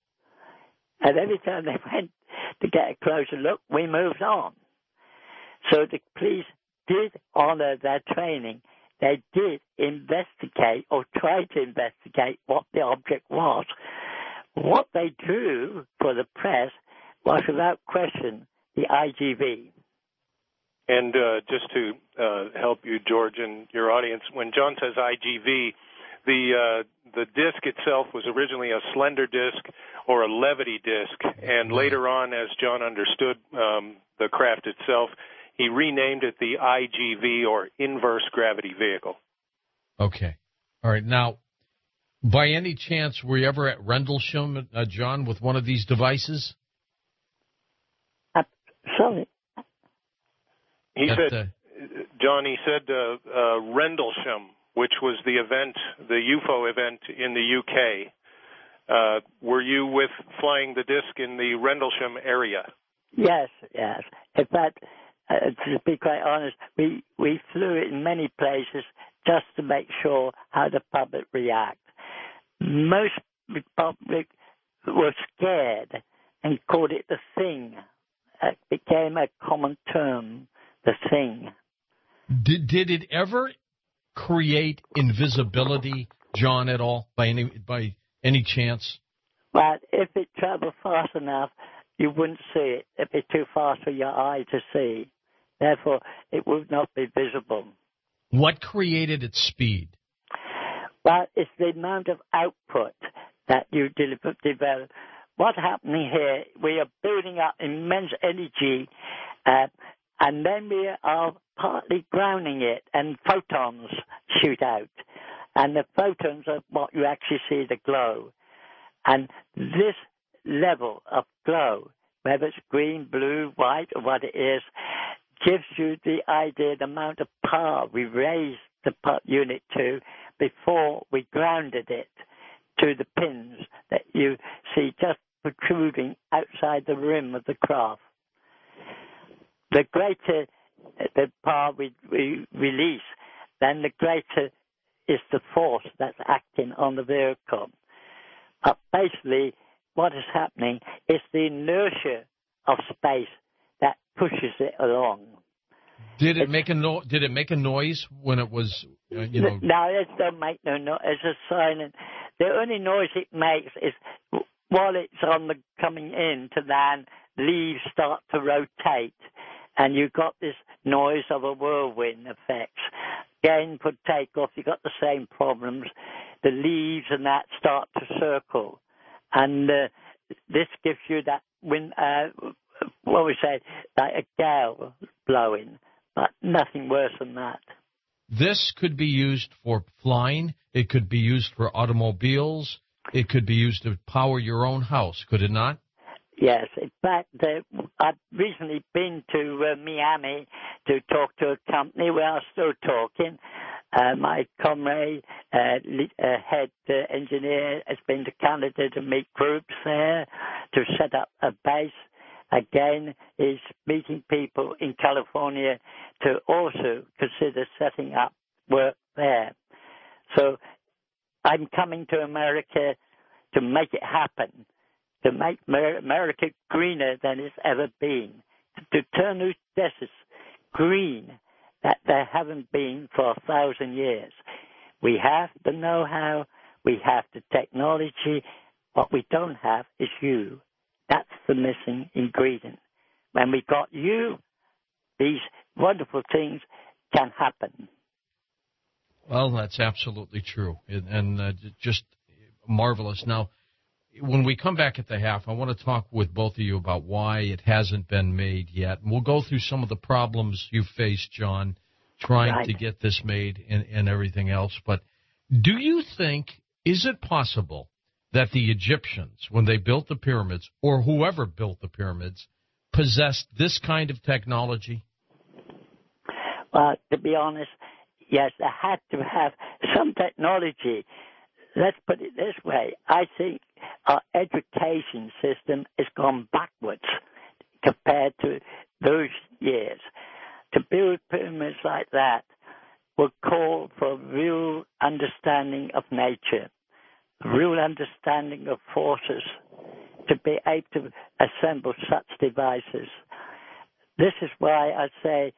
And every time they went to get a closer look, we moved on. So the police did honor their training. They did investigate or try to investigate what the object was. What they drew for the press was, without question, the IGV. And just to help you, George, and your audience, when John says IGV, the disc itself was originally a slender disc or a levity disc, and later on, as John understood the craft itself, he renamed it the IGV, or Inverse Gravity Vehicle. Okay. All right. Now, by any chance, were you ever at Rendlesham, John, with one of these devices? Sorry. John, he said Rendlesham, which was the event, the UFO event in the UK. Were you with flying the disc in the Rendlesham area? Yes. In fact, to be quite honest, we flew it in many places just to make sure how the public react. Most public were scared and called it the thing. It became a common term, the thing. Did it ever create invisibility, John, at all, by any chance? Well, if it traveled fast enough, you wouldn't see it. It'd be too fast for your eye to see. Therefore, it would not be visible. What created its speed? Well, it's the amount of output that you develop. What's happening here, we are building up immense energy, and then we are partly grounding it, and photons shoot out. And the photons are what you actually see, the glow. And this level of glow, whether it's green, blue, white, or what it is, gives you the idea, the amount of power we raised the unit to before we grounded it to the pins that you see just protruding outside the rim of the craft. The greater the power we release, then the greater is the force that's acting on the vehicle. But basically, what is happening is the inertia of space that pushes it along. Did it make a noise when it was, No, it don't make no noise. It's a silent. The only noise it makes is while it's coming in to land, leaves start to rotate, and you've got this noise of a whirlwind effect. Again, for takeoff, you've got the same problems. The leaves and that start to circle, and this gives you that wind. What we say, like a gale blowing, but nothing worse than that. This could be used for flying. It could be used for automobiles. It could be used to power your own house, could it not? Yes. In fact, I've recently been to Miami to talk to a company. We are still talking. My comrade, head engineer, has been to Canada to meet groups there to set up a base. Again, is meeting people in California to also consider setting up work there. So I'm coming to America to make it happen, to make America greener than it's ever been, to turn those deserts green that they haven't been for 1,000 years. We have the know-how, we have the technology. What we don't have is you. That's the missing ingredient. When we got you, these wonderful things can happen. Well, that's absolutely true, and just marvelous. Now, when we come back at the half, I want to talk with both of you about why it hasn't been made yet. And we'll go through some of the problems you faced, John, trying to get this made and everything else. But do you think, is it possible that the Egyptians, when they built the pyramids, or whoever built the pyramids, possessed this kind of technology? Well, to be honest, yes, they had to have some technology. Let's put it this way. I think our education system has gone backwards compared to those years. To build pyramids like that would call for real understanding of nature, real understanding of forces, to be able to assemble such devices. This is why I say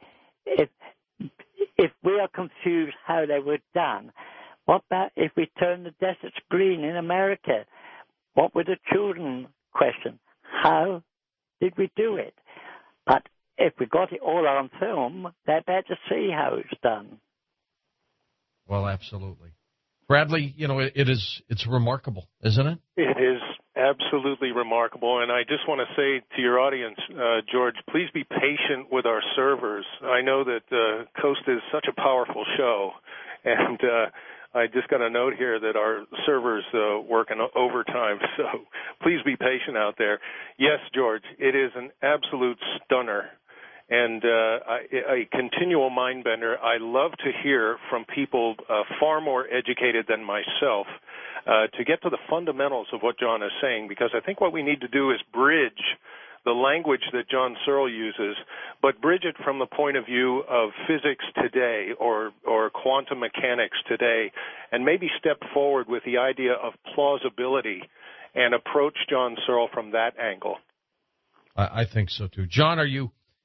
if we are confused how they were done, what about if we turn the deserts green in America? what would the children question? How did we do it? But if we got it all on film, they're better to see how it's done. Well, absolutely. Bradley, it's remarkable, isn't it? It is absolutely remarkable, and I just want to say to your audience, George, please be patient with our servers. I know that Coast is such a powerful show, and I just got a note here that our servers work in overtime, so please be patient out there. Yes, George, it is an absolute stunner. And a continual mind bender. I love to hear from people far more educated than myself to get to the fundamentals of what John is saying, because I think what we need to do is bridge the language that John Searle uses, but bridge it from the point of view of physics today or quantum mechanics today, and maybe step forward with the idea of plausibility and approach John Searle from that angle. I think so, too. John, Are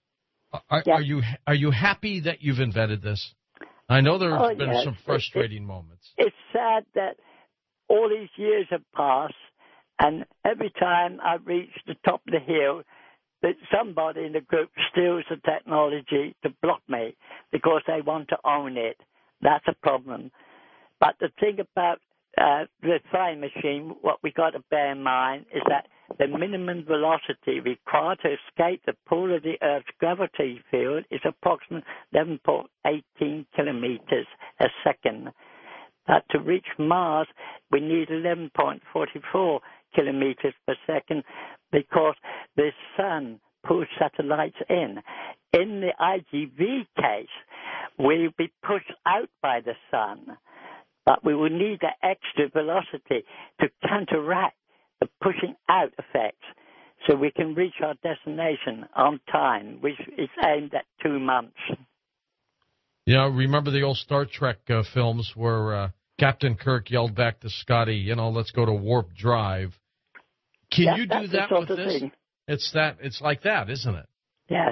you happy that you've invented this? I know there's been some frustrating moments. It's sad that all these years have passed, and every time I reach the top of the hill, that somebody in the group steals the technology to block me because they want to own it. That's a problem. But the thing about the flying machine, what we got to bear in mind is that the minimum velocity required to escape the pull of the Earth's gravity field is approximately 11.18 kilometers a second. But to reach Mars, we need 11.44 kilometers per second because the sun pulls satellites in. In the IGV case, we'll be pushed out by the sun, but we will need the extra velocity to counteract the pushing out effects so we can reach our destination on time, which is aimed at 2 months. Remember the old Star Trek films where Captain Kirk yelled back to Scotty, let's go to warp drive. Can you do that with this? Thing. It's like that, isn't it? Yes.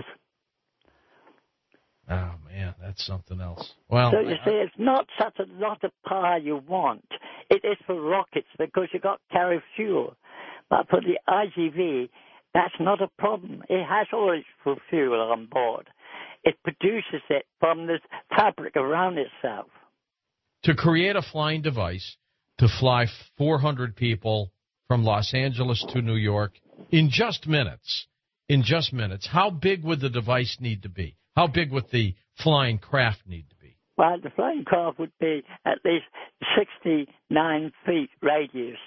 Oh, man, that's something else. Well, so you see, it's not such a lot of power you want. It is for rockets because you've got to carry fuel. But for the IGV, that's not a problem. It has all its fuel on board. It produces it from the fabric around itself. To create a flying device to fly 400 people from Los Angeles to New York in just minutes, how big would the device need to be? How big would the flying craft need to be? Well, the flying craft would be at least 69 feet radius.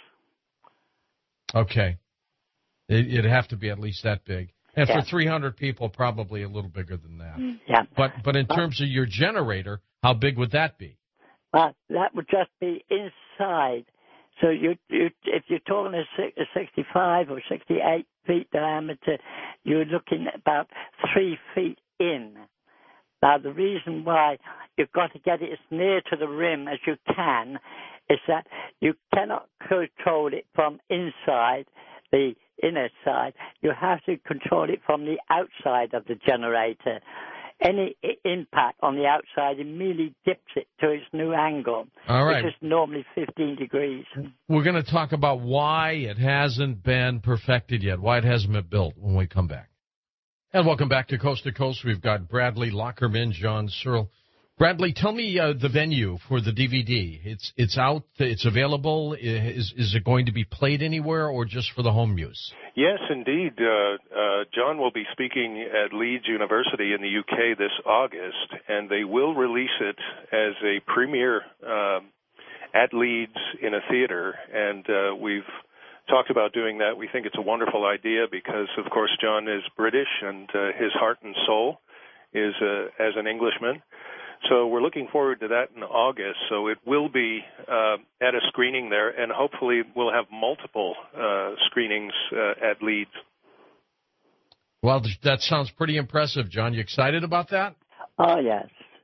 Okay. It'd have to be at least that big. And for 300 people, probably a little bigger than that. Yeah. But in terms of your generator, how big would that be? That would just be inside. So if you're talking a 65 or 68 feet diameter, you're looking at about 3 feet in. Now, the reason why you've got to get it as near to the rim as you can is that you cannot control it from inside, the inner side. You have to control it from the outside of the generator. Any impact on the outside immediately dips it to its new angle, all right, which is normally 15 degrees. We're going to talk about why it hasn't been perfected yet, why it hasn't been built when we come back. And welcome back to Coast. We've got Bradley Lockerman, John Searle. Bradley, tell me the venue for the DVD. It's out. It's available. Is it going to be played anywhere or just for the home use? Yes, indeed. John will be speaking at Leeds University in the UK this August, and they will release it as a premiere at Leeds in a theater. And we've talked about doing that. We think it's a wonderful idea because, of course, John is British and his heart and soul is as an Englishman. So we're looking forward to that in August. So it will be at a screening there, and hopefully we'll have multiple screenings at Leeds. Well, that sounds pretty impressive, John. You excited about that? Oh, yes.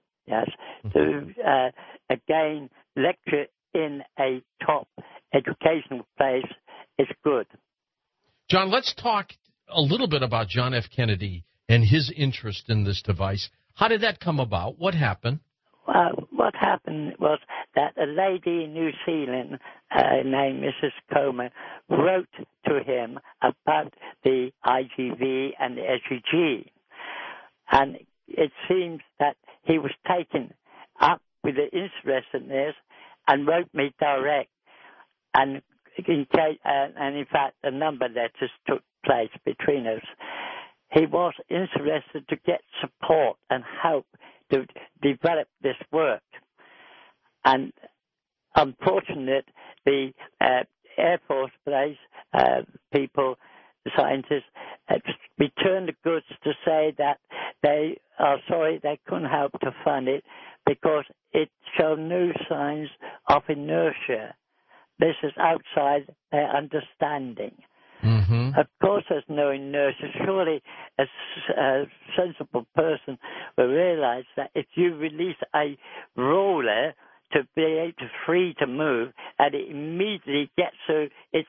To, again, lecture in a top educational place is good. John, let's talk a little bit about John F. Kennedy and his interest in this device. How did that come about? What happened? What happened was that a lady in New Zealand named Mrs. Comer wrote to him about the IGV and the SUG. And it seems that he was taken up with the interest in this and wrote me direct. And in fact, a number of letters took place between us. He was interested to get support and help to develop this work. And unfortunately, the Air Force Base people, scientists, returned the goods to say that they are sorry they couldn't help to fund it because it showed no signs of inertia. This is outside their understanding. Mm-hmm. Of course, there's no inertia. Surely, a sensible person will realize that if you release a roller to be able to free to move, and it immediately gets to its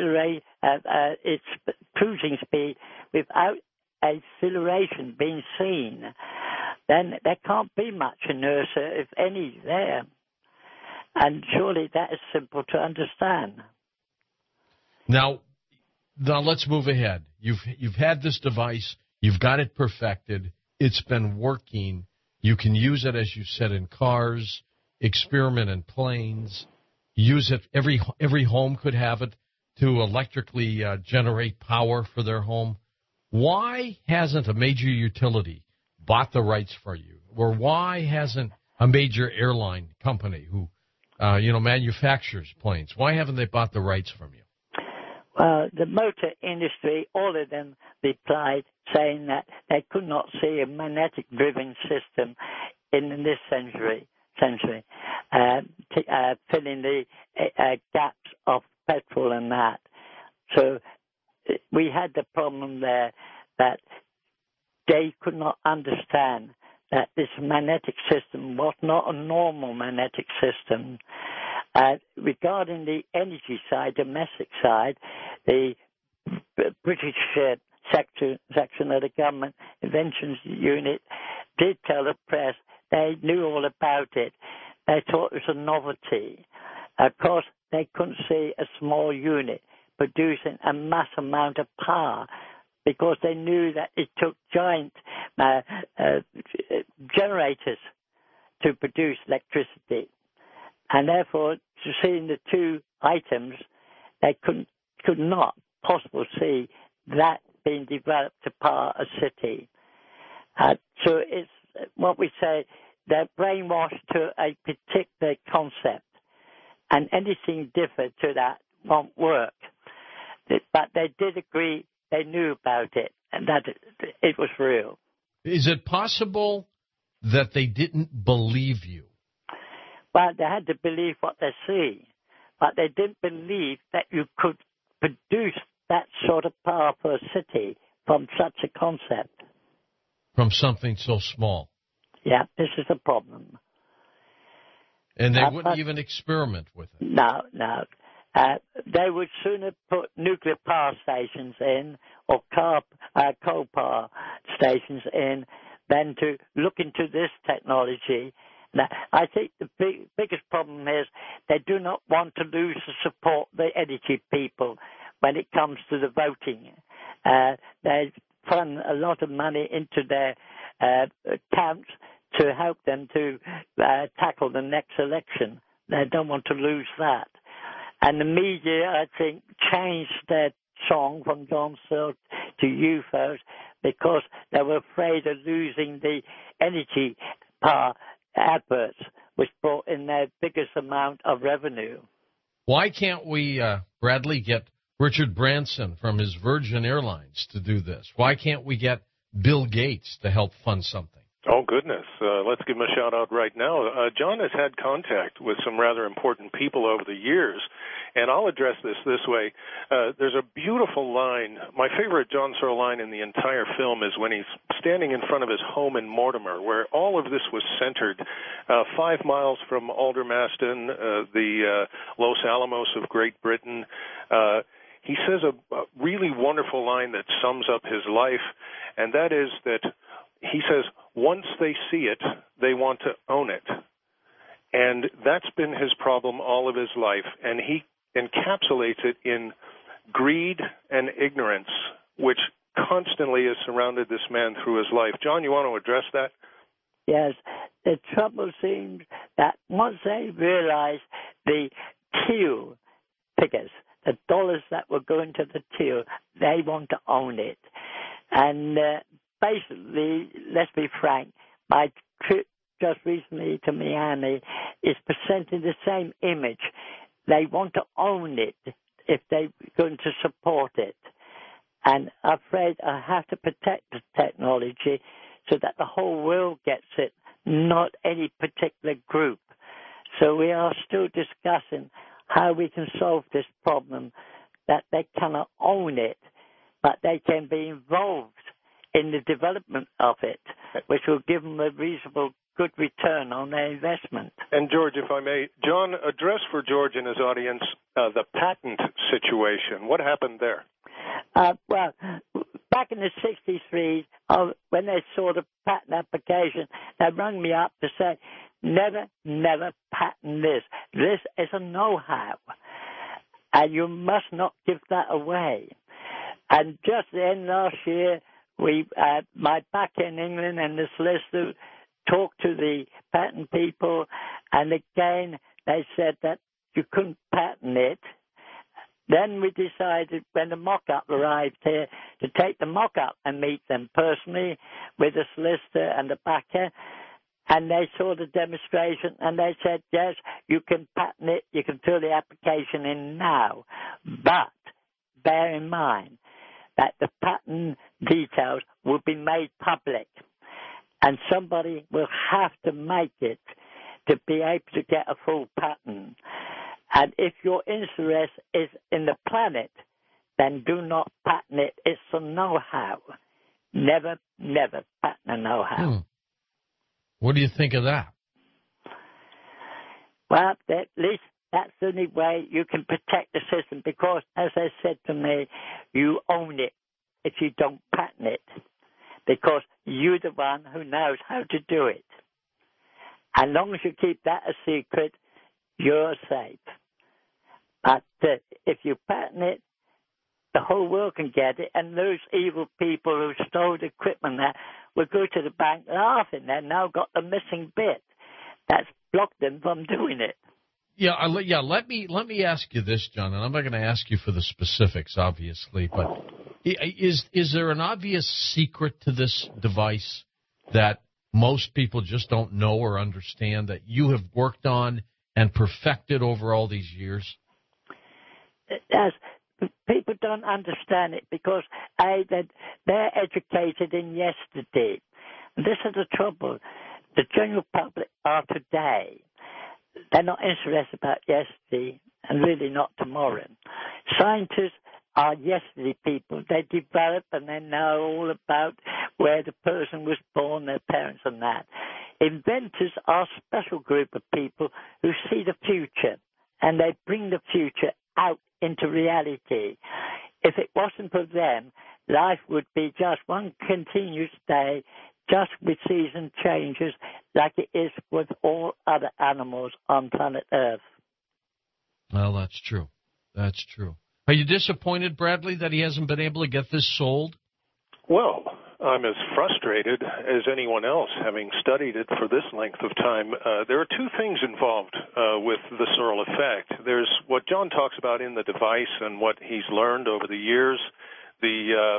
its cruising speed without acceleration being seen, then there can't be much inertia, if any, there. And surely that is simple to understand. Now let's move ahead. You've had this device. You've got it perfected. It's been working. You can use it, as you said, in cars, experiment in planes, use it. Every home could have it to electrically generate power for their home. Why hasn't a major utility bought the rights for you? Or why hasn't a major airline company who manufactures planes, why haven't they bought the rights from you? Well, the motor industry, all of them replied saying that they could not see a magnetic-driven system in this century, filling the gaps of petrol and that. So we had the problem there that they could not understand that this magnetic system was not a normal magnetic system. Regarding the energy side, domestic side, the British section of the Government Inventions Unit did tell the press they knew all about it. They thought it was a novelty. Of course, they couldn't see a small unit producing a mass amount of power because they knew that it took giant generators to produce electricity. And therefore, seeing the two items, they could not possibly see that being developed to power a city. So it's what we say, they're brainwashed to a particular concept, and anything different to that won't work. But they did agree, they knew about it, and that it was real. Is it possible that they didn't believe you? Well, they had to believe what they see, but they didn't believe that you could produce that sort of power for a city from such a concept. From something so small. Yeah, this is the problem. And they wouldn't even experiment with it. No. They would sooner put nuclear power stations in or coal power stations in than to look into this technology. Now, I think the biggest problem is they do not want to lose the support of the energy people when it comes to the voting. They fund a lot of money into their accounts to help them to tackle the next election. They don't want to lose that. And the media, I think, changed their song from John Silk to UFOs because they were afraid of losing the energy power adverts, which brought in their biggest amount of revenue. Why can't we, Bradley, get Richard Branson from his Virgin Airlines to do this? Why can't we get Bill Gates to help fund something? Oh, goodness. Let's give him a shout-out right now. John has had contact with some rather important people over the years, and I'll address this way. There's a beautiful line. My favorite John Searle line in the entire film is when he's standing in front of his home in Mortimer, where all of this was centered 5 miles from Aldermaston, the Los Alamos of Great Britain. He says a really wonderful line that sums up his life, and that is that he says, once they see it, they want to own it. And that's been his problem all of his life. And he encapsulates it in greed and ignorance, which constantly has surrounded this man through his life. John, you want to address that? Yes. The trouble seems that once they realize the till figures, the dollars that were going to the till, they want to own it. And basically, let's be frank, my trip just recently to Miami is presenting the same image. They want to own it if they're going to support it. And I'm afraid I have to protect the technology so that the whole world gets it, not any particular group. So we are still discussing how we can solve this problem, that they cannot own it, but they can be involved in the development of it, which will give them a reasonable good return on their investment. And George, if I may, John, address for George and his audience the patent situation. What happened there? Well, back in the 63, when they saw the patent application, they rang me up to say, never patent this. This is a know-how, and you must not give that away. And just then last year, my back in England and the solicitor talked to the patent people, and again they said that you couldn't patent it. Then we decided, when the mock-up arrived here, to take the mock-up and meet them personally with the solicitor and the backer, and they saw the demonstration, and they said, yes, you can patent it, you can fill the application in now, but bear in mind that the patent details will be made public. And somebody will have to make it to be able to get a full patent. And if your interest is in the planet, then do not patent it. It's a know-how. Never patent a know-how. What do you think of that? Well, at least that's the only way you can protect the system, because, as they said to me, you own it if you don't patent it, because you're the one who knows how to do it. As long as you keep that a secret, you're safe. But if you patent it, the whole world can get it, and those evil people who stole the equipment there will go to the bank laughing. They've now got the missing bit that's blocked them from doing it. Let me ask you this, John, and I'm not going to ask you for the specifics, obviously, but is there an obvious secret to this device that most people just don't know or understand that you have worked on and perfected over all these years? Yes, people don't understand it because they're educated in yesterday. And this is the trouble. The general public are today. They're not interested about yesterday and really not tomorrow. Scientists are yesterday people. They develop and they know all about where the person was born, their parents and that. Inventors are a special group of people who see the future, and they bring the future out into reality. If it wasn't for them, life would be just one continuous day, just with season changes, like it is with all other animals on planet Earth. Well, that's true. That's true. Are you disappointed, Bradley, that he hasn't been able to get this sold? Well, I'm as frustrated as anyone else, having studied it for this length of time. There are two things involved with the Searle effect. There's what John talks about in the device and what he's learned over the years, the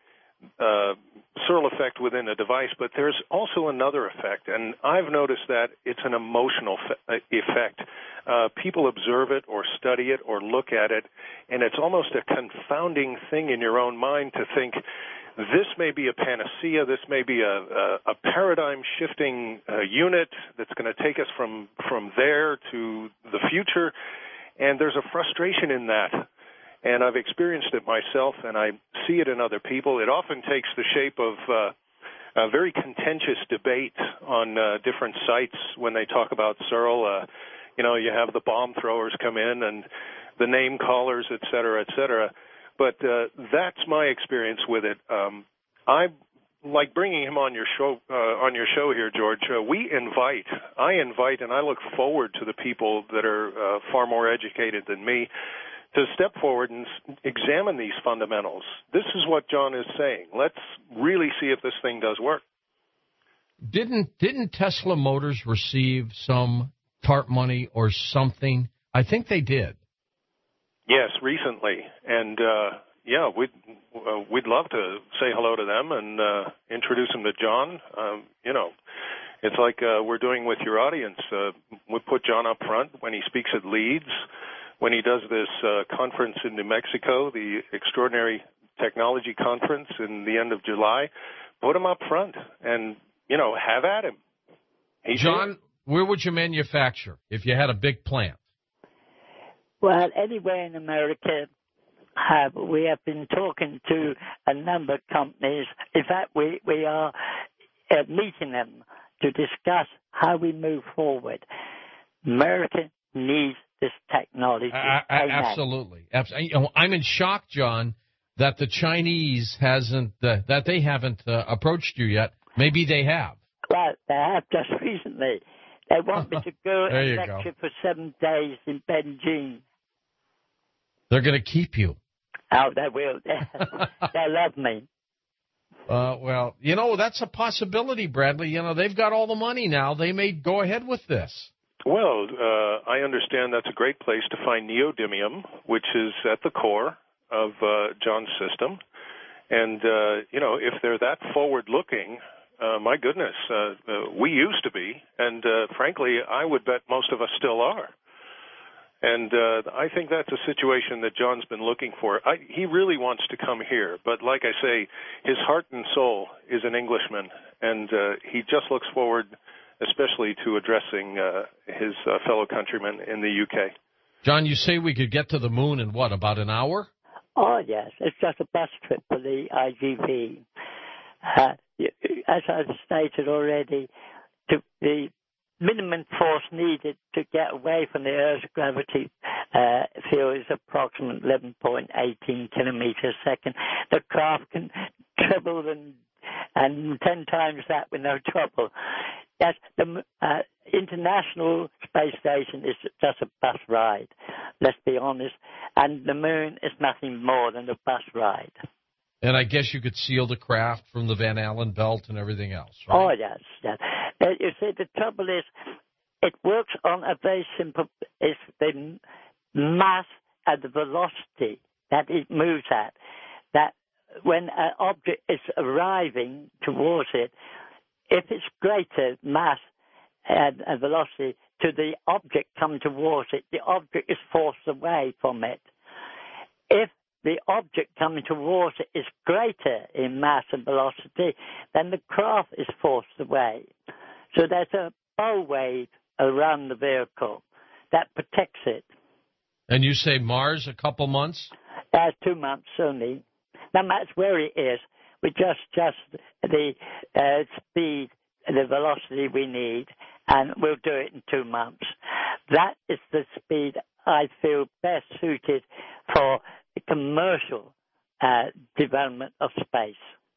Searle effect within a device, but there's also another effect, and I've noticed that it's an emotional effect. People observe it or study it or look at it, and it's almost a confounding thing in your own mind to think, this may be a panacea, this may be a paradigm-shifting unit that's going to take us from there to the future, and there's a frustration in that. And I've experienced it myself, and I see it in other people. It often takes the shape of a very contentious debate on different sites when they talk about Searle. You have the bomb throwers come in and the name callers, et cetera, et cetera. But that's my experience with it. I like bringing him on your show here, George. I invite, and I look forward to the people that are far more educated than me to step forward and examine these fundamentals. This is what John is saying. Let's really see if this thing does work. Didn't Tesla Motors receive some TARP money or something? I think they did. Yes, recently, and we'd love to say hello to them and introduce them to John. It's like we're doing with your audience. We put John up front when he speaks at Leeds, when he does this conference in New Mexico, the Extraordinary Technology Conference in the end of July. Put him up front and, have at him. John, where would you manufacture if you had a big plant? Well, anywhere in America, we have been talking to a number of companies. In fact, we are meeting them to discuss how we move forward. America needs this technology. Absolutely. I'm in shock, John, that the Chinese haven't approached you yet. Maybe they have. Well, they have just recently. They want me to go and lecture for 7 days in Beijing. They're going to keep you. Oh, they will. They love me. Well, that's a possibility, Bradley. They've got all the money now. They may go ahead with this. Well, I understand that's a great place to find neodymium, which is at the core of John's system. And, if they're that forward-looking, my goodness, we used to be. And, frankly, I would bet most of us still are. And I think that's a situation that John's been looking for. He really wants to come here. But like I say, his heart and soul is an Englishman. And he just looks forward especially to addressing his fellow countrymen in the UK. John, you say we could get to the moon in what, about an hour? Oh, yes. It's just a bus trip for the IGV. As I've stated already, the minimum force needed to get away from the Earth's gravity field is approximately 11.18 kilometers a second. The craft can travel and 10 times that with no trouble. Yes, the International Space Station is just a bus ride, let's be honest, and the moon is nothing more than a bus ride. And I guess you could seal the craft from the Van Allen belt and everything else, right? Oh, yes. You see, the trouble is, it works on a very simple, it's the mass and the velocity that it moves at, that when an object is arriving towards it, if it's greater mass and velocity to the object coming towards it, the object is forced away from it. If the object coming towards it is greater in mass and velocity, then the craft is forced away. So there's a bow wave around the vehicle that protects it. And you say Mars, a couple months? 2 months only. No matter where it is, we just the speed, the velocity we need, and we'll do it in 2 months. That is the speed I feel best suited for the commercial development of space.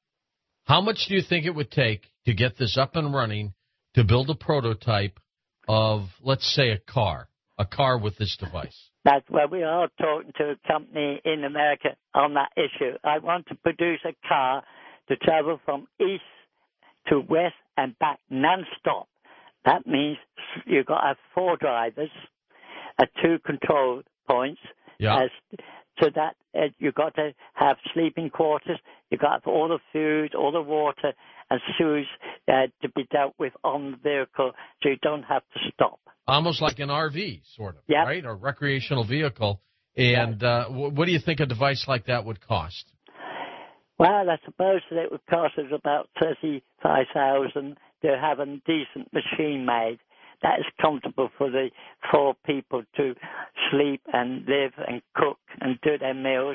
How much do you think it would take to get this up and running, to build a prototype of, let's say, a car with this device? That's where we are talking to a company in America on that issue. I want to produce a car to travel from east to west and back non-stop. That means you've got to have 4 drivers, 2 control points. Yeah. So that you've got to have sleeping quarters, you've got to have all the food, all the water, and sewage to be dealt with on the vehicle, so you don't have to stop. Almost like an RV, sort of, yep. Right? A recreational vehicle. And what do you think a device like that would cost? Well, I suppose that it would cost us about $35,000 to have a decent machine made that is comfortable for the 4 people to sleep and live and cook and do their meals.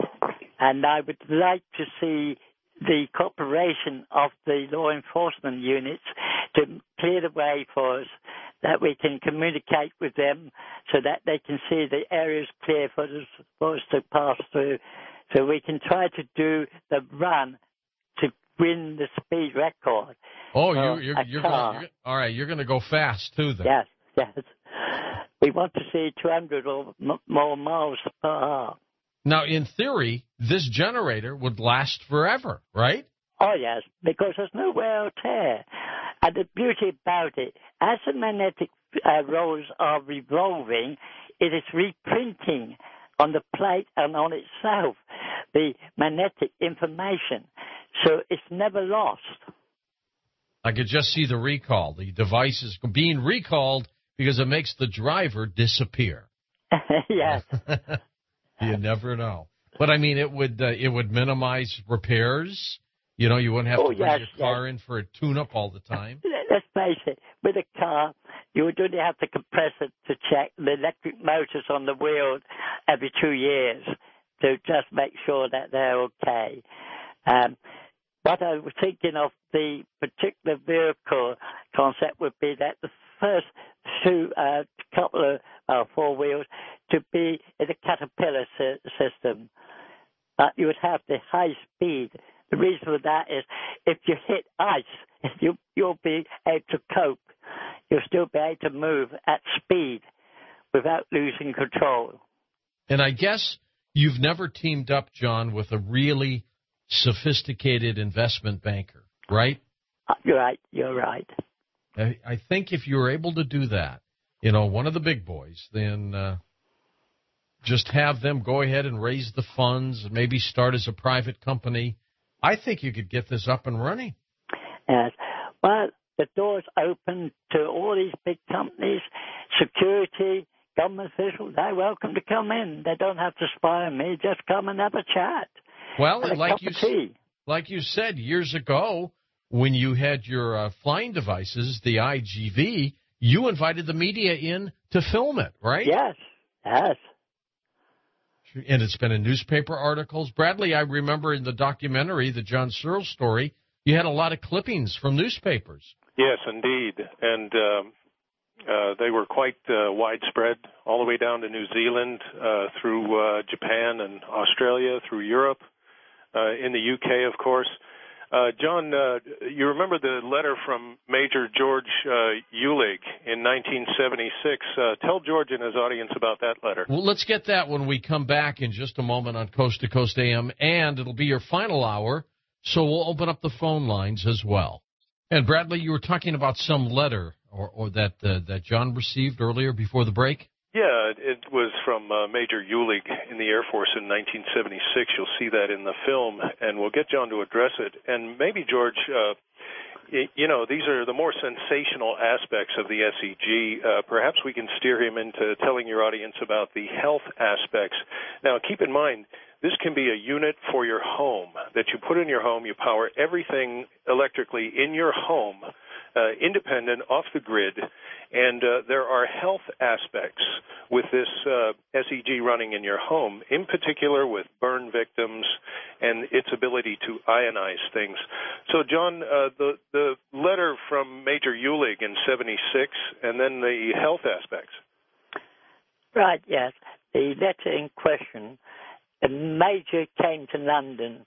And I would like to see the cooperation of the law enforcement units to clear the way for us, that we can communicate with them so that they can see the areas clear for us to pass through, so we can try to do the run to win the speed record. Oh, you're going. All right, you're going to go fast too, then. Yes. We want to see 200 or more miles per hour. Now, in theory, this generator would last forever, right? Oh, yes, because there's no wear or tear. And the beauty about it, as the magnetic rolls are revolving, it is reprinting on the plate and on itself the magnetic information. So it's never lost. I could just see the recall. The device is being recalled because it makes the driver disappear. Yes. You never know. But, I mean, it would minimize repairs. You know, you wouldn't have to bring your car in for a tune-up all the time. Let's face it, with a car, you would only have to compress it to check the electric motors on the wheels every 2 years to just make sure that they're okay. What I was thinking of the particular vehicle concept would be that the first couple of four wheels to be in a caterpillar system. You would have the high speed. The reason for that is if you hit ice, you'll be able to cope. You'll still be able to move at speed without losing control. And I guess you've never teamed up, John, with a really sophisticated investment banker, right? You're right. I think if you were able to do that, you know, one of the big boys, then just have them go ahead and raise the funds, maybe start as a private company. I think you could get this up and running. Yes. Well, the door's open to all these big companies, security, government officials. They're welcome to come in. They don't have to spy on me. Just come and have a chat. Well, like you said years ago, when you had your flying devices, the IGV, you invited the media in to film it, right? Yes. And it's been in newspaper articles. Bradley, I remember in the documentary, the John Searle story, you had a lot of clippings from newspapers. Yes, indeed. And they were quite widespread, all the way down to New Zealand, through Japan and Australia, through Europe, in the UK, of course. John, you remember the letter from Major George Uhlig in 1976. Tell George and his audience about that letter. Well, let's get that when we come back in just a moment on Coast to Coast AM, and it'll be your final hour, so we'll open up the phone lines as well. And Bradley, you were talking about some letter or that John received earlier before the break? Yeah, it was from Major Uhlig in the Air Force in 1976. You'll see that in the film, and we'll get John to address it. And maybe, George, you know, these are the more sensational aspects of the SEG. Perhaps we can steer him into telling your audience about the health aspects. Now, keep in mind, this can be a unit for your home that you put in your home. You power everything electrically in your home, independent, off the grid, and there are health aspects with this SEG running in your home, in particular with burn victims and its ability to ionize things. So, John, the letter from Major Uhlig in 76, and then the health aspects. Right, yes. The letter in question, the Major came to London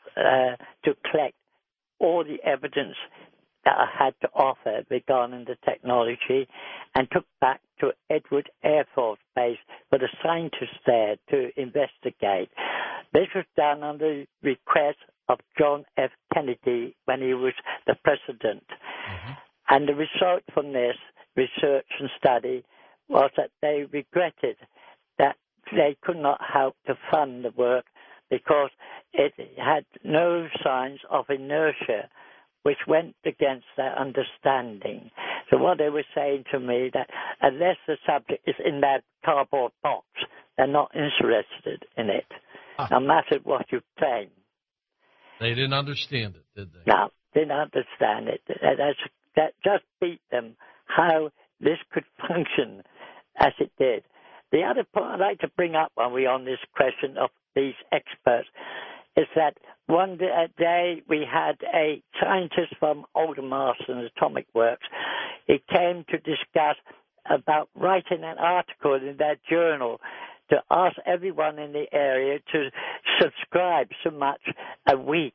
to collect all the evidence that I had to offer regarding the technology, and took back to Edward Air Force Base for the scientists there to investigate. This was done on the request of John F. Kennedy when he was the president. Mm-hmm. And the result from this research and study was that they regretted that they could not help to fund the work because it had no signs of inertia, which went against their understanding. So what they were saying to me, that unless the subject is in that cardboard box, they're not interested in it, no matter what you claim. They didn't understand it, did they? No, didn't understand it. That just beat them how this could function as it did. The other point I'd like to bring up when we're on this question of these experts is that one day we had a scientist from Aldermaston Atomic Works. He came to discuss about writing an article in their journal to ask everyone in the area to subscribe so much a week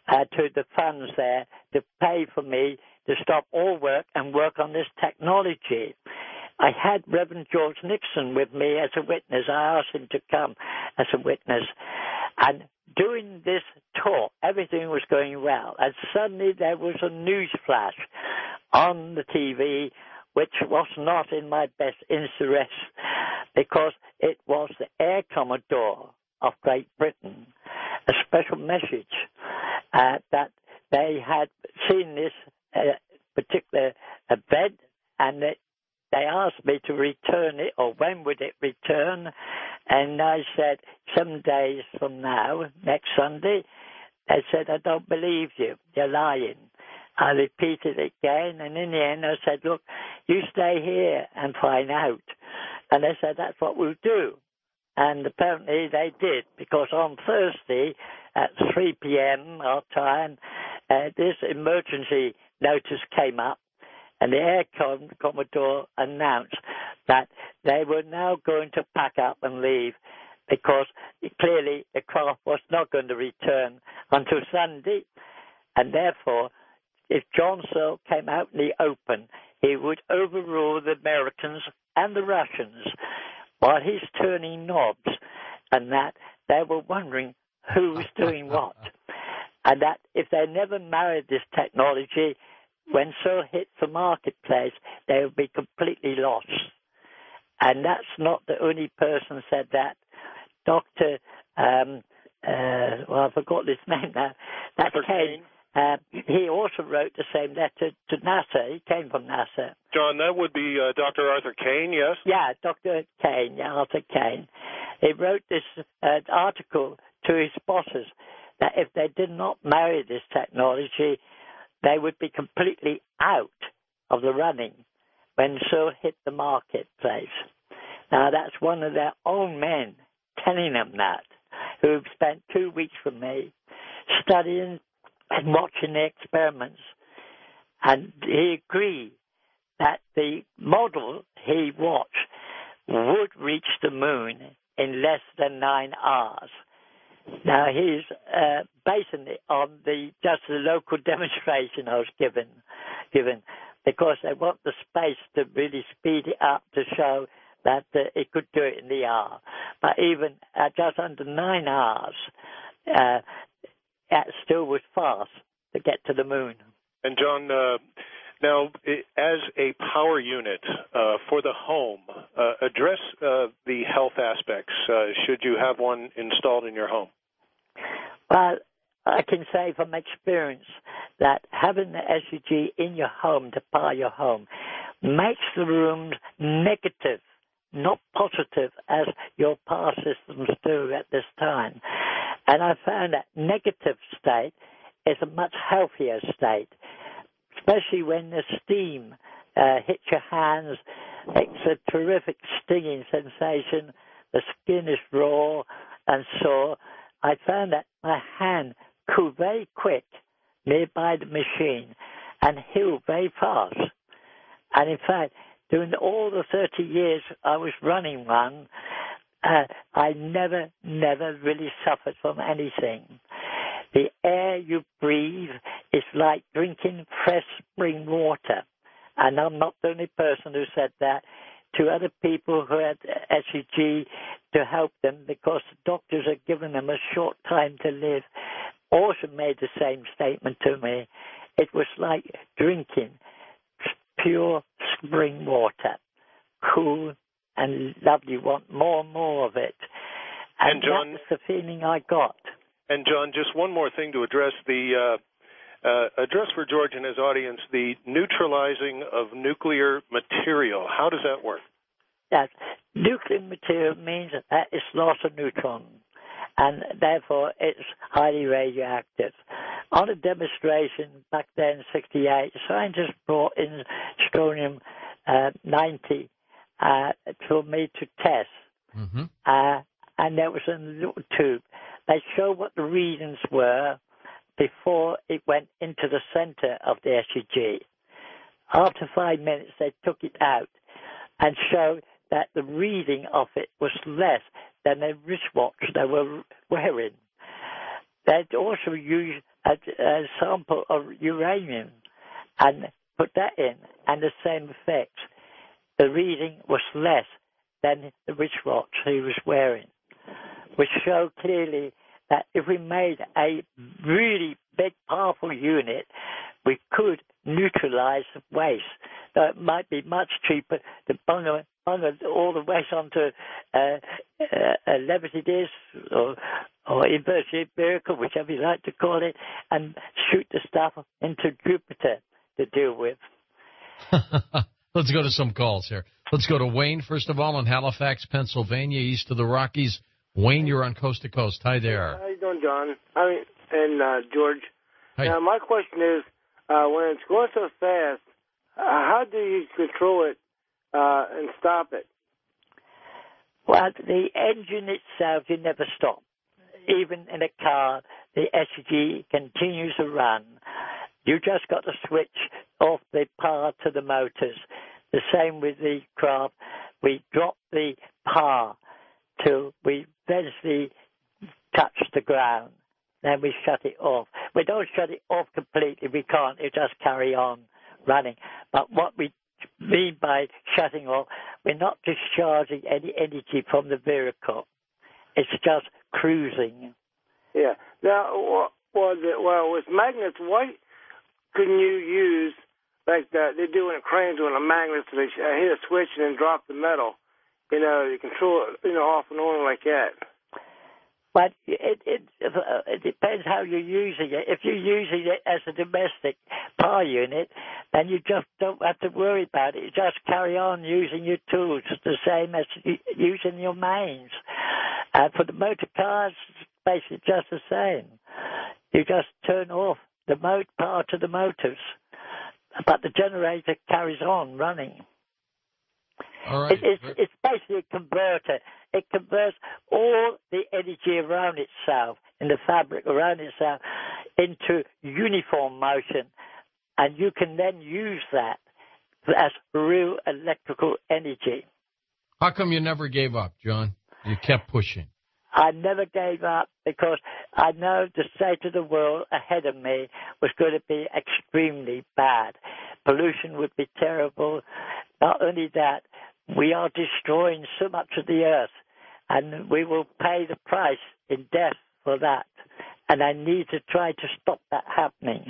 to the funds there to pay for me to stop all work and work on this technology. I had Reverend George Nixon with me as a witness. I asked him to come as a witness. And during this talk, everything was going well. And suddenly there was a news flash on the TV, which was not in my best interest, because it was the Air Commodore of Great Britain, a special message that they had seen this particular event, and they asked me to return it, or when would it return, and I said 7 days from now, next Sunday. They said, I don't believe you, you're lying. I repeated it again, and in the end I said, look, you stay here and find out. And they said, that's what we'll do. And apparently they did, because on Thursday at 3 p.m. our time, this emergency notice came up, and the Air Commodore announced that they were now going to pack up and leave, because clearly the craft was not going to return until Sunday, and therefore, if John Searle came out in the open, he would overrule the Americans and the Russians, while he's turning knobs, and that they were wondering who was doing what. And that if they never married this technology, when Searle hit the marketplace, they would be completely lost. And that's not the only person said that. Dr. I forgot his name now. That's Kane. He also wrote the same letter to NASA. He came from NASA. John, that would be Dr. Arthur Kane, yes? Yeah, Dr. Kane, Arthur Kane. He wrote this article to his bosses that if they did not marry this technology, they would be completely out of the running when Searle hit the marketplace. Now, that's one of their own men telling them that, who've spent 2 weeks with me studying and watching the experiments. And he agreed that the model he watched would reach the moon in less than 9 hours. Now, he's basing it on just the local demonstration I was given, because they want the space to really speed it up to show that it could do it in the hour. But even at just under 9 hours, that still was fast to get to the moon. And John, now, as a power unit for the home, address the health aspects, should you have one installed in your home. Well, I can say from experience that having the SUG in your home to power your home makes the rooms negative, not positive, as your power systems do at this time. And I found that negative state is a much healthier state, especially when the steam hits your hands. It's a terrific stinging sensation. The skin is raw and sore. I found that my hand cooled very quick nearby the machine and healed very fast. And in fact, during all the 30 years I was running one, I never really suffered from anything. The air you breathe is like drinking fresh spring water. And I'm not the only person who said that. To other people who had SUG to help them, because the doctors had given them a short time to live, also made the same statement to me. It was like drinking pure spring water, cool and lovely. You want more and more of it. And John, that was the feeling I got. And John, just one more thing to address address for George and his audience the neutralizing of nuclear material. How does that work? Yes. Nuclear material means that it's lost a neutron, and therefore it's highly radioactive. On a demonstration back then in 1968, scientists brought in strontium-90 for me to test. Mm-hmm. And there was a little tube. They showed what the readings were before it went into the center of the SUG. After 5 minutes, they took it out and showed that the reading of it was less than the wristwatch they were wearing. They'd also used a sample of uranium and put that in, and the same effect. The reading was less than the wristwatch he was wearing, which showed clearly that if we made a really big, powerful unit, we could neutralize the waste. Now, it might be much cheaper to bung all the waste onto a levity disc or inverted vehicle, whichever you like to call it, and shoot the stuff into Jupiter to deal with. Let's go to some calls here. Let's go to Wayne, first of all, in Halifax, Pennsylvania, east of the Rockies. Wayne, you're on Coast to Coast. Hi there. How you doing, John? And George. Hi. Now, my question is, when it's going so fast, how do you control it and stop it? Well, the engine itself, you never stop. Even in a car, the SG continues to run. You just got to switch off the power to the motors. The same with the craft. We drop the power till we eventually touch the ground. Then we shut it off. We don't shut it off completely. We can't. It just carry on running. But what we mean by shutting off, we're not discharging any energy from the vehicle. It's just cruising. Yeah. Now, with magnets, what couldn't you use like they do in cranes with a magnet? So they hit a switch and then drop the metal. You control it, off and on like that. But it depends how you're using it. If you're using it as a domestic power unit, then you just don't have to worry about it. You just carry on using your tools, the same as using your mains. For the motor cars, it's basically just the same. You just turn off the power to the motors, but the generator carries on running. All right. It's basically a converter. It converts all the energy around itself, in the fabric around itself, into uniform motion, and you can then use that as real electrical energy. How come you never gave up, John? You kept pushing. I never gave up because I know the state of the world ahead of me was going to be extremely bad. Pollution would be terrible. Not only that, we are destroying so much of the earth, and we will pay the price in death for that. And I need to try to stop that happening.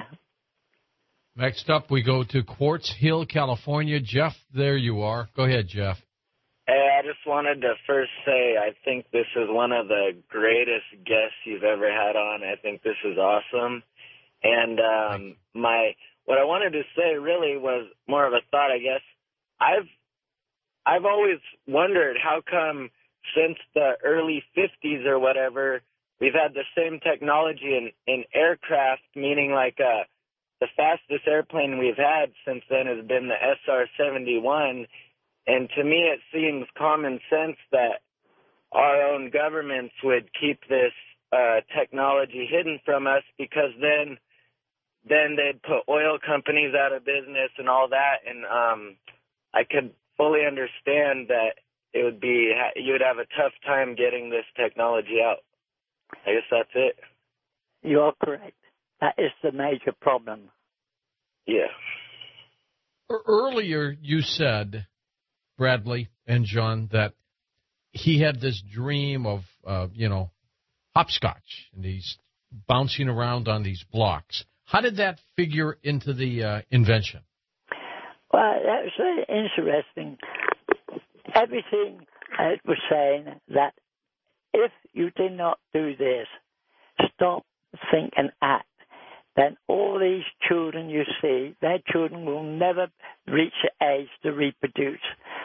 Next up, we go to Quartz Hill, California. Jeff, there you are. Go ahead, Jeff. Hey, I just wanted to first say I think this is one of the greatest guests you've ever had on. I think this is awesome. And what I wanted to say really was more of a thought, I guess. I've always wondered how come since the early 50s or whatever, we've had the same technology in aircraft, meaning like the fastest airplane we've had since then has been the SR-71. And to me, it seems common sense that our own governments would keep this technology hidden from us, because then they'd put oil companies out of business and all that. And I could fully understand that you'd have a tough time getting this technology out. I guess that's it. You're correct. That is the major problem. Yeah. Earlier, you said, Bradley and John, that he had this dream of, hopscotch, and he's bouncing around on these blocks. How did that figure into the invention? Well, that was very interesting. Everything was saying that if you did not do this, stop, think, and act, then all these children you see, their children will never reach the age to reproduce.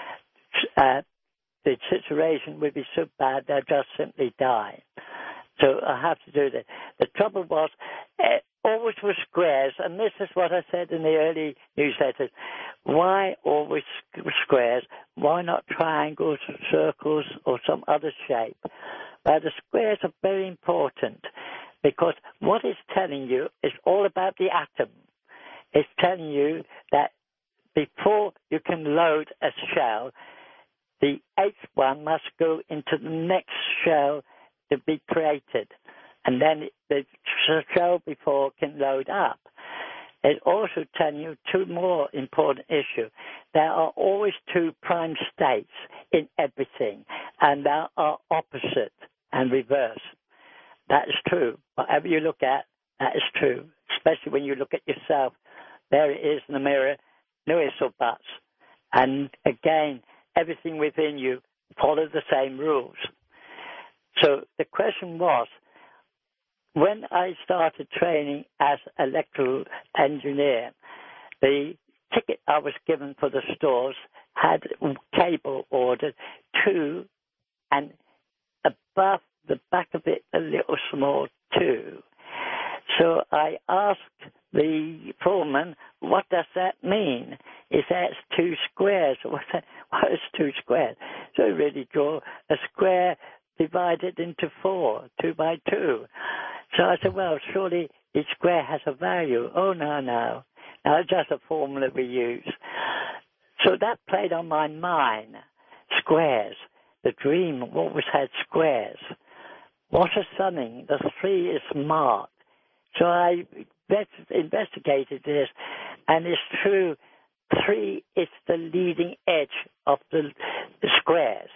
The situation would be so bad they'll just simply die. So I have to do that. The trouble was, always with squares, and this is what I said in the early newsletters. Why always squares? Why not triangles, circles, or some other shape? Well, the squares are very important, because what it's telling you is all about the atom. It's telling you that before you can load a shell, the H1 must go into the next shell to be created. and then the cell before can load up. It also tells you two more important issues. There are always two prime states in everything, and there are opposite and reverse. That is true. Whatever you look at, that is true, especially when you look at yourself. There it is in the mirror, no ifs or buts. And again, everything within you follows the same rules. So the question was, when I started training as electrical engineer, the ticket I was given for the stores had cable ordered to, and above the back of it, a little small too. So I asked the foreman, what does that mean? He said, it's 2 squares. What is 2 squares? So he really drew a square divided into 4, 2 by 2. So I said, well, surely each square has a value. Oh, no. Now, it's just a formula we use. So that played on my mind. Squares. The dream always had squares. What is something? The 3 is marked. So I investigated this, and it's true. 3 is the leading edge of the squares.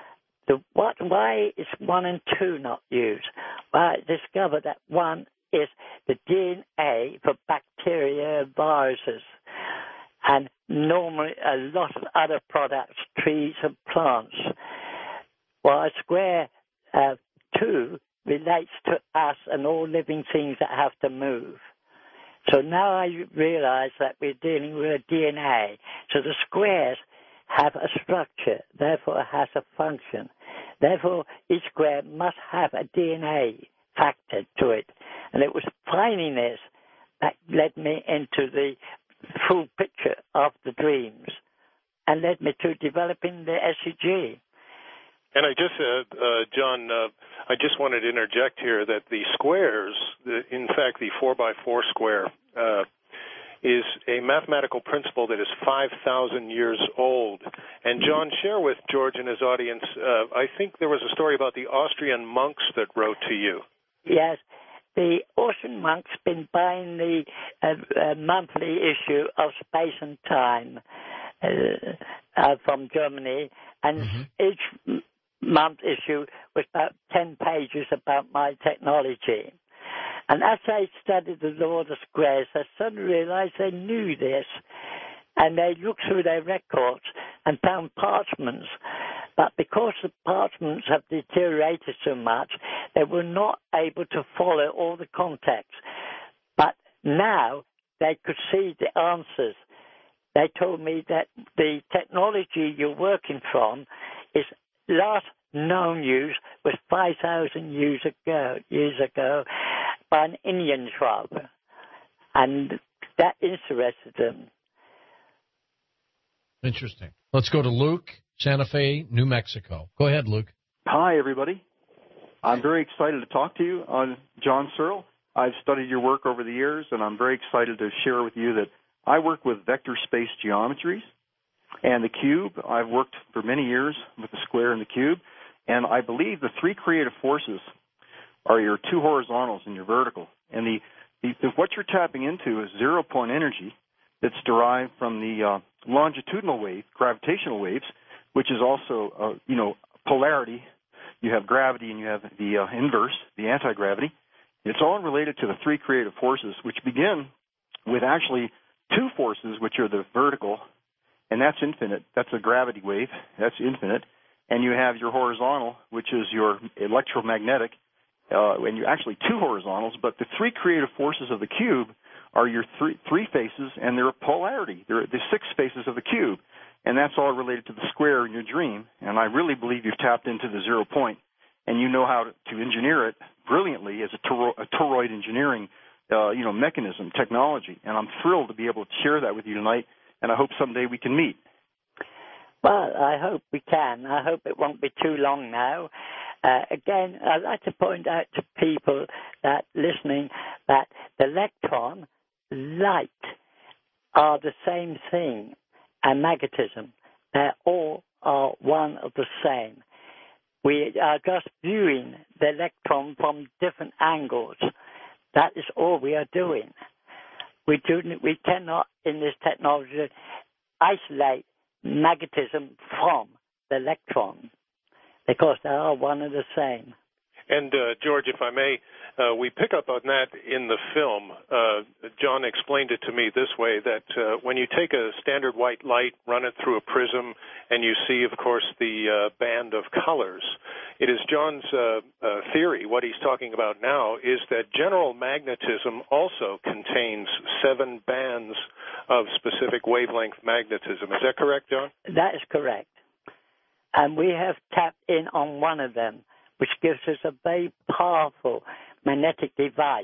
Why is 1 and 2 not used? Well, I discovered that 1 is the DNA for bacteria, viruses, and normally a lot of other products, trees and plants. While square 2 relates to us and all living things that have to move. So now I realize that we're dealing with a DNA. So the squares have a structure, therefore it has a function. Therefore, each square must have a DNA factor to it. And it was finding this that led me into the full picture of the dreams and led me to developing the SEG. And I just, John, I just wanted to interject here that the squares, in fact, the 4x4 square, is a mathematical principle that is 5,000 years old. And John, share with George and his audience, I think there was a story about the Austrian monks that wrote to you. Yes, the Austrian monks been buying the monthly issue of Space and Time from Germany, and each month issue was about 10 pages about my technology. And as I studied the law of the squares, I suddenly realized they knew this. And they looked through their records and found parchments. But because the parchments have deteriorated so much, they were not able to follow all the context. But now they could see the answers. They told me that the technology you're working from is last known use was 5,000 years ago by an Indian tribe, and that interested them. Interesting. Let's go to Luke, Santa Fe, New Mexico. Go ahead, Luke. Hi, everybody. I'm very excited to talk to you on John Searle. I've studied your work over the years, and I'm very excited to share with you that I work with vector space geometries and the cube. I've worked for many years with the square and the cube, and I believe the 3 creative forces are your 2 horizontals and your vertical. And what you're tapping into is zero-point energy that's derived from the longitudinal wave, gravitational waves, which is also, polarity. You have gravity and you have the inverse, the anti-gravity. It's all related to the 3 creative forces, which begin with actually 2 forces, which are the vertical, and that's infinite. That's a gravity wave. That's infinite. And you have your horizontal, which is your electromagnetic, and you actually 2 horizontals, but the 3 creative forces of the cube are your three faces, and they're a polarity. They're the 6 faces of the cube, and that's all related to the square in your dream. And I really believe you've tapped into the 0 point, and you know how to engineer it brilliantly as a toroid engineering, mechanism, technology. And I'm thrilled to be able to share that with you tonight, and I hope someday we can meet. Well, I hope we can. I hope it won't be too long now. Again, I'd like to point out to people that listening that the electron, light, are the same thing, and magnetism. They all are one of the same. We are just viewing the electron from different angles. That is all we are doing. We cannot, in this technology, isolate magnetism from the electron because they are one and the same. And, George, if I may, we pick up on that in the film. John explained it to me this way, that when you take a standard white light, run it through a prism, and you see, of course, the band of colors, it is John's theory, what he's talking about now, is that general magnetism also contains 7 bands of specific wavelength magnetism. Is that correct, John? That is correct. And we have tapped in on one of them, which gives us a very powerful magnetic device,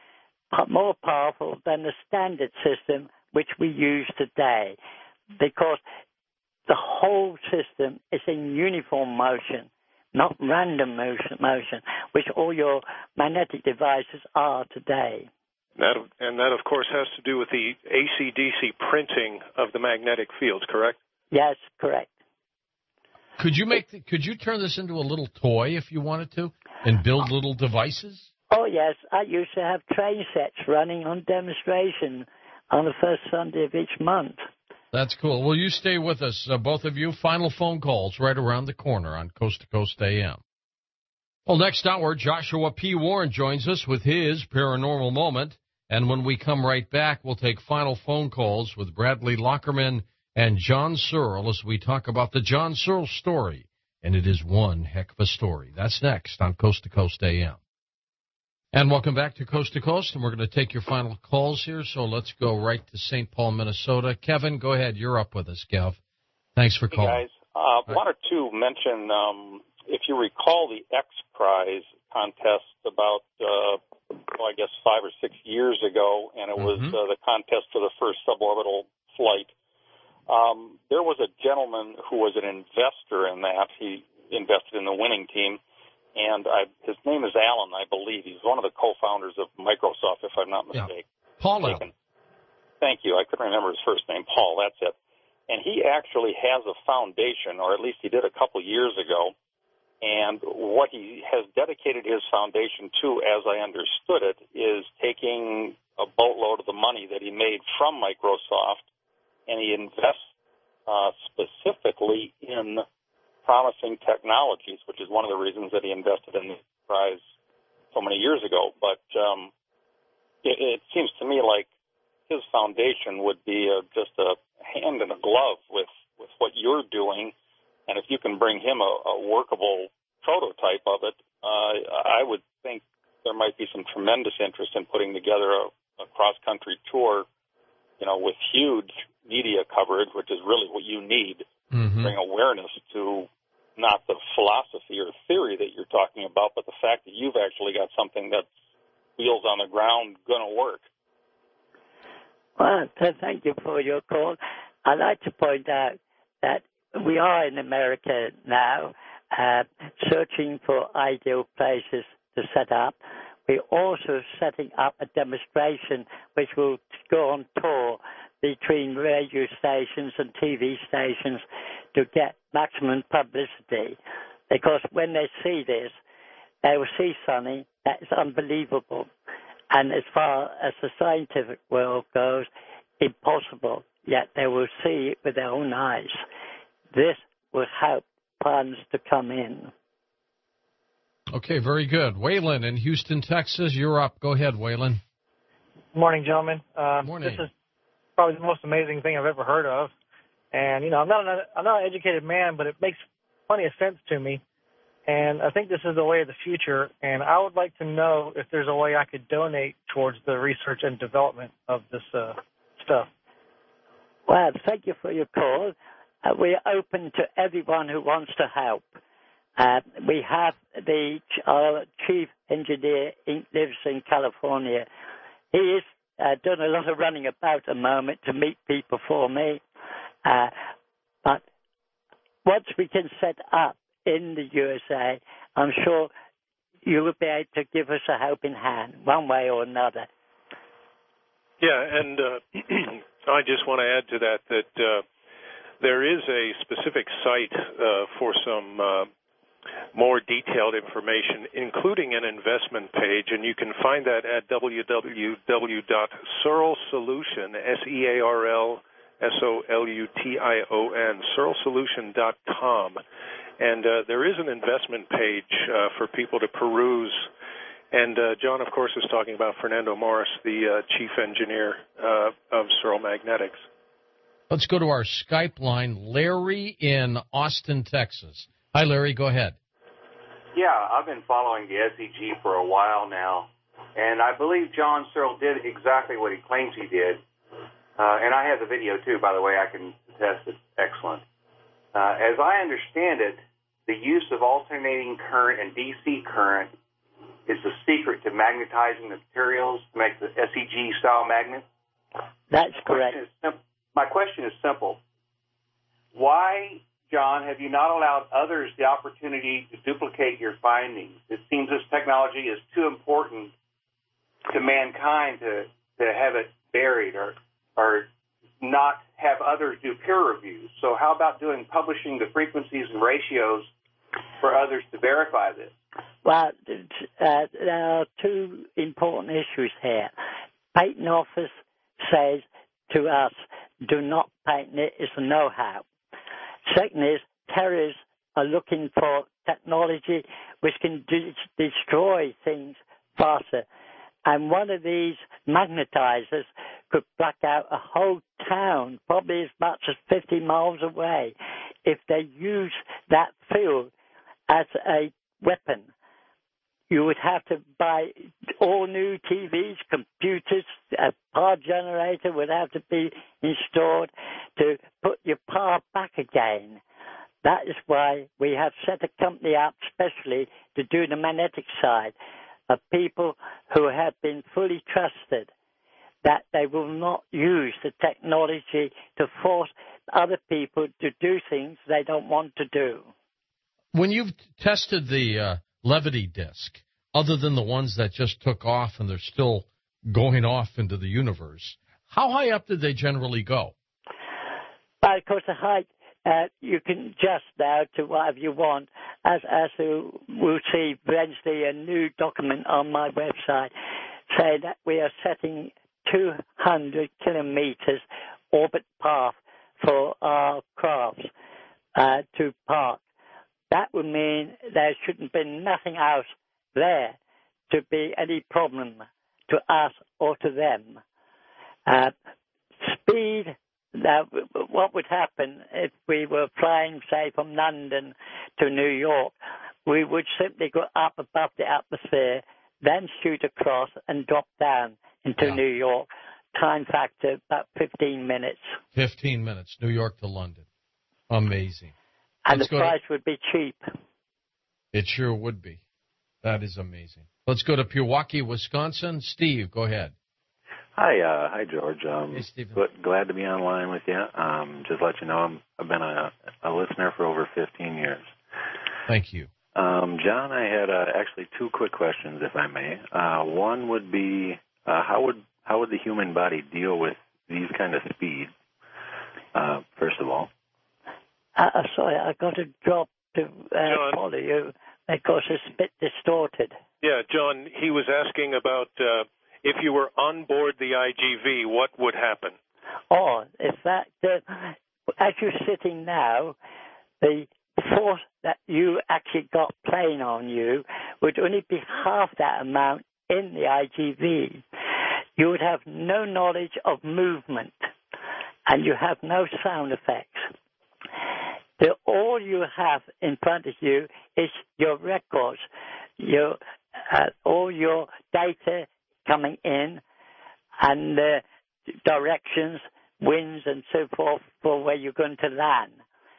more powerful than the standard system which we use today, because the whole system is in uniform motion, not random motion, which all your magnetic devices are today. That, of course, has to do with the AC/DC printing of the magnetic fields, correct? Yes, correct. Could you turn this into a little toy if you wanted to, and build little devices? Oh yes, I used to have train sets running on demonstration on the first Sunday of each month. That's cool. Well, you stay with us, both of you. Final phone calls right around the corner on Coast to Coast AM. Well, next hour, Joshua P. Warren joins us with his paranormal moment, and when we come right back, we'll take final phone calls with Bradley Lockerman and John Searle as we talk about the John Searle story. And it is one heck of a story. That's next on Coast to Coast AM. And welcome back to Coast, and we're going to take your final calls here, so let's go right to St. Paul, Minnesota. Kevin, go ahead. You're up with us, Kev. Thanks for calling. Hey, guys. Wanted to mention, if you recall the X Prize contest about, I guess 5 or 6 years ago, and it was the contest for the first suborbital flight. There was a gentleman who was an investor in that. He invested in the winning team, and his name is Alan, I believe. He's one of the co-founders of Microsoft, if I'm not mistaken. Yeah. Paul Allen. Thank you. I couldn't remember his first name. Paul, that's it. And he actually has a foundation, or at least he did a couple years ago, and what he has dedicated his foundation to, as I understood it, is taking a boatload of the money that he made from Microsoft, and he invests specifically in promising technologies, which is one of the reasons that he invested in the prize so many years ago. But it seems to me like his foundation would be just a hand in a glove with what you're doing, and if you can bring him a workable prototype of it, I would think there might be some tremendous interest in putting together a cross-country tour, with huge media coverage, which is really what you need to bring awareness to not the philosophy or theory that you're talking about, but the fact that you've actually got something that's wheels on the ground going to work. Well, thank you for your call. I'd like to point out that we are in America now searching for ideal places to set up. We're also setting up a demonstration which will go on tour between radio stations and TV stations to get maximum publicity. Because when they see this, they will see something that is unbelievable. And as far as the scientific world goes, impossible. Yet they will see it with their own eyes. This will help funds to come in. Okay, very good. Waylon in Houston, Texas, you're up. Go ahead, Waylon. Good morning, gentlemen. Morning. This is probably the most amazing thing I've ever heard of. And, I'm not an educated man, but it makes plenty of sense to me. And I think this is the way of the future. And I would like to know if there's a way I could donate towards the research and development of this stuff. Well, thank you for your call. We're open to everyone who wants to help. We have our chief engineer lives in California. He has done a lot of running about at the moment to meet people for me. But once we can set up in the USA, I'm sure you will be able to give us a helping hand, one way or another. Yeah, and I just want to add to that there is a specific site for some more detailed information, including an investment page, and you can find that at www.searlsolution, SEARLSOLUTION, searlsolution.com. And there is an investment page for people to peruse. And John, of course, is talking about Fernando Morris, the chief engineer of Searl Magnetics. Let's go to our Skype line. Larry in Austin, Texas. Hi, Larry. Go ahead. Yeah, I've been following the SEG for a while now, and I believe John Searle did exactly what he claims he did. And I have the video, too, by the way. I can attest it's excellent. As I understand it, the use of alternating current and DC current is the secret to magnetizing the materials to make the SEG-style magnet. That's correct. My question is simple. Why, John, have you not allowed others the opportunity to duplicate your findings? It seems this technology is too important to mankind to have it buried or not have others do peer reviews. So how about publishing the frequencies and ratios for others to verify this? Well, there are two important issues here. Patent Office says to us, do not patent it, it's a know-how. Second is, terrorists are looking for technology which can destroy things faster. And one of these magnetizers could black out a whole town, probably as much as 50 miles away, if they use that field as a weapon. You would have to buy all new TVs, computers, a power generator would have to be installed to put your power back again. That is why we have set a company up specially to do the magnetic side of people who have been fully trusted that they will not use the technology to force other people to do things they don't want to do. When you've tested the levity disk, other than the ones that just took off and they're still going off into the universe, how high up did they generally go? Well, of course, the height you can adjust now to whatever you want. As we'll see eventually a new document on my website saying that we are setting 200 kilometers orbit path for our crafts to park. That would mean there shouldn't be nothing else there to be any problem to us or to them. Speed, what would happen if we were flying, say, from London to New York? We would simply go up above the atmosphere, then shoot across and drop down into New York. Time factor, about 15 minutes. 15 minutes, New York to London. Amazing. And the price would be cheap. It sure would be. That is amazing. Let's go to Pewaukee, Wisconsin. Steve, go ahead. Hi, George. Hey, Stephen. Glad to be online with you. Just let you know, I've been a listener for over 15 years. Thank you. John, I had actually two quick questions, if I may. One would be, how would the human body deal with these kind of speed, first of all? Sorry, I got to drop to follow you because it's a bit distorted. Yeah, John, he was asking about if you were on board the IGV, what would happen? Oh, in fact, as you're sitting now, the force that you actually got playing on you would only be half that amount in the IGV. You would have no knowledge of movement, and you have no sound effects. All you have in front of you is your records, all your data coming in, and directions, winds, and so forth for where you're going to land.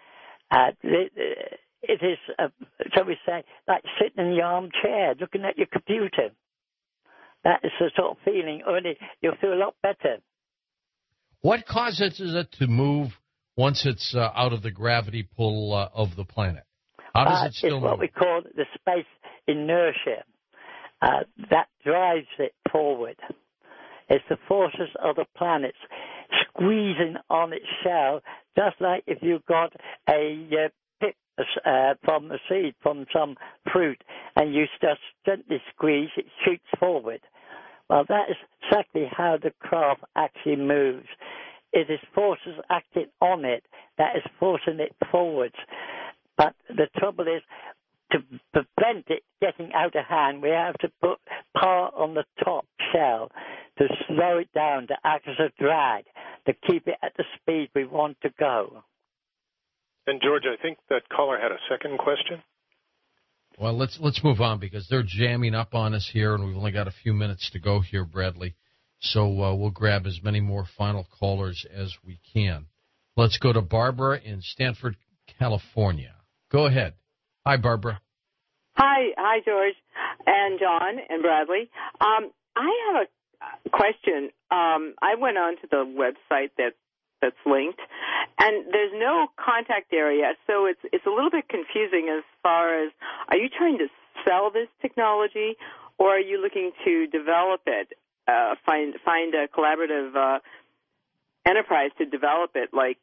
It is, shall we say, like sitting in your armchair looking at your computer. That is the sort of feeling, only you'll feel a lot better. What causes it to move once it's out of the gravity pull of the planet? How does it still move? It's what we call the space inertia. That drives it forward. It's the forces of the planets squeezing on its shell, just like if you've got a from a seed, from some fruit, and you just gently squeeze, it shoots forward. Well, that is exactly how the craft actually moves. It is forces acting on it that is forcing it forwards. But the trouble is, to prevent it getting out of hand, we have to put power on the top shell to slow it down, to act as a drag, to keep it at the speed we want to go. And George, I think that caller had a second question. Well, let's move on because they're jamming up on us here, and we've only got a few minutes to go here, Bradley. So we'll grab as many more final callers as we can. Let's go to Barbara in Stanford, California. Go ahead. Hi, Barbara. Hi, George and John and Bradley. I have a question. I went on to the website that's linked, and there's no contact area, so it's a little bit confusing as far as, are you trying to sell this technology, or are you looking to develop it, find a collaborative enterprise to develop it, like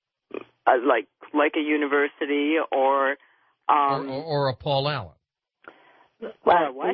a university or Um, or a Paul Allen. Well, what?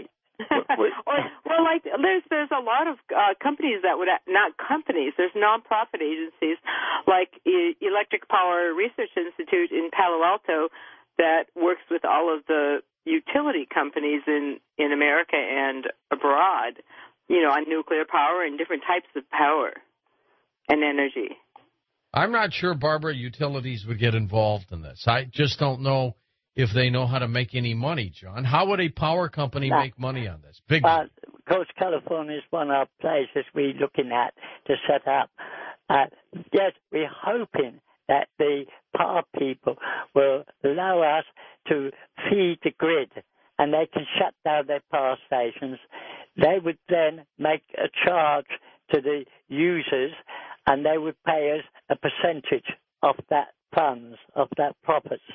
Well, like there's a lot of companies that would not companies. There's nonprofit agencies like Electric Power Research Institute in Palo Alto that works with all of the utility companies in America and abroad, you know, on nuclear power and different types of power and energy. I'm not sure, Barbara, utilities would get involved in this. I just don't know if they know how to make any money, John. How would a power company make money on this? Big money. Of course, California is one of the places we're looking at to set up. Yes, we're hoping that the power people will allow us to feed the grid, and they can shut down their power stations. They would then make a charge to the users, and they would pay us a percentage of that funds, of that profits.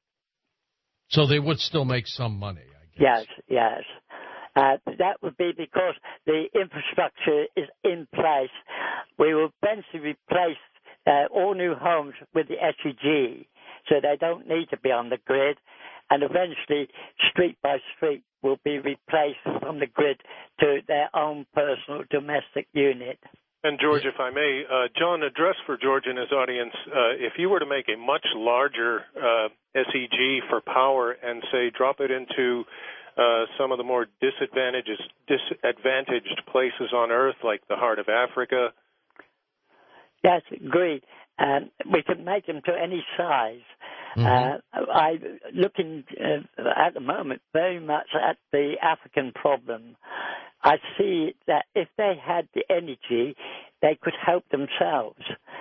So they would still make some money, I guess. Yes. That would be because the infrastructure is in place. We will eventually replace all new homes with the SEG, so they don't need to be on the grid. And eventually, street by street will be replaced from the grid to their own personal domestic unit. And, George, if I may, John, address for George and his audience, if you were to make a much larger SEG for power and, say, drop it into some of the more disadvantaged places on Earth, like the heart of Africa. Yes, agreed. We can make them to any size. I'm looking at the moment very much at the African problem. I see that if they had the energy, they could help themselves.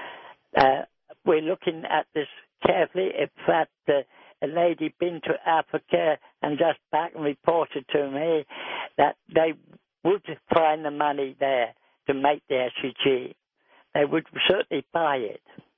We're looking at this carefully. In fact, a lady been to Africa and just back and reported to me that they would find the money there to make the SEG. They would certainly buy it.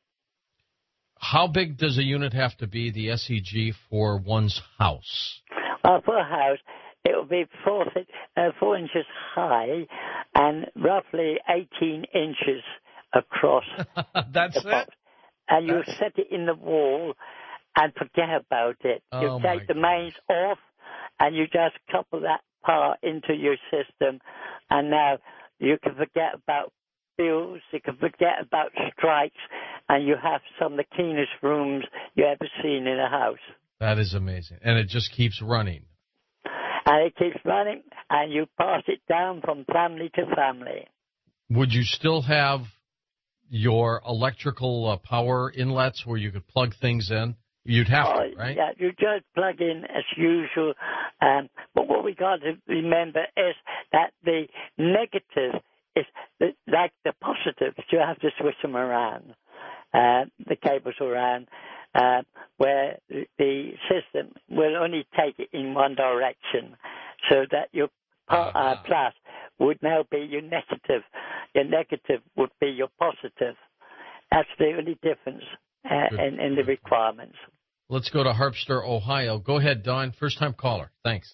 How big does a unit have to be, the SEG, for one's house? Well, for a house, it will be 4 inches high and roughly 18 inches across. That's it? And you set it in the wall and forget about it. You take the mains off and you just couple that power into your system, and now you can forget about bills, you can forget about strikes, and you have some of the cleanest rooms you ever seen in a house. That is amazing. And it just keeps running. And it keeps running, and you pass it down from family to family. Would you still have your electrical power inlets where you could plug things in? You'd have to, right? Yeah, you just plug in as usual. But what we got to remember is that the negative is like the positives. You have to switch them around, the cables around, where the system will only take it in one direction, so that your plus would now be your negative. Your negative would be your positive. That's the only difference in the requirements. Let's go to Harpster, Ohio. Go ahead, Don. First-time caller. Thanks.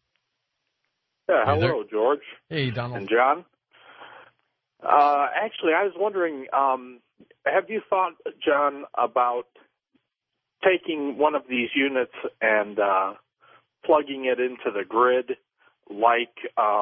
Yeah, hello, George. Hey, Donald. And John. Actually, I was wondering, have you thought, John, about taking one of these units and plugging it into the grid like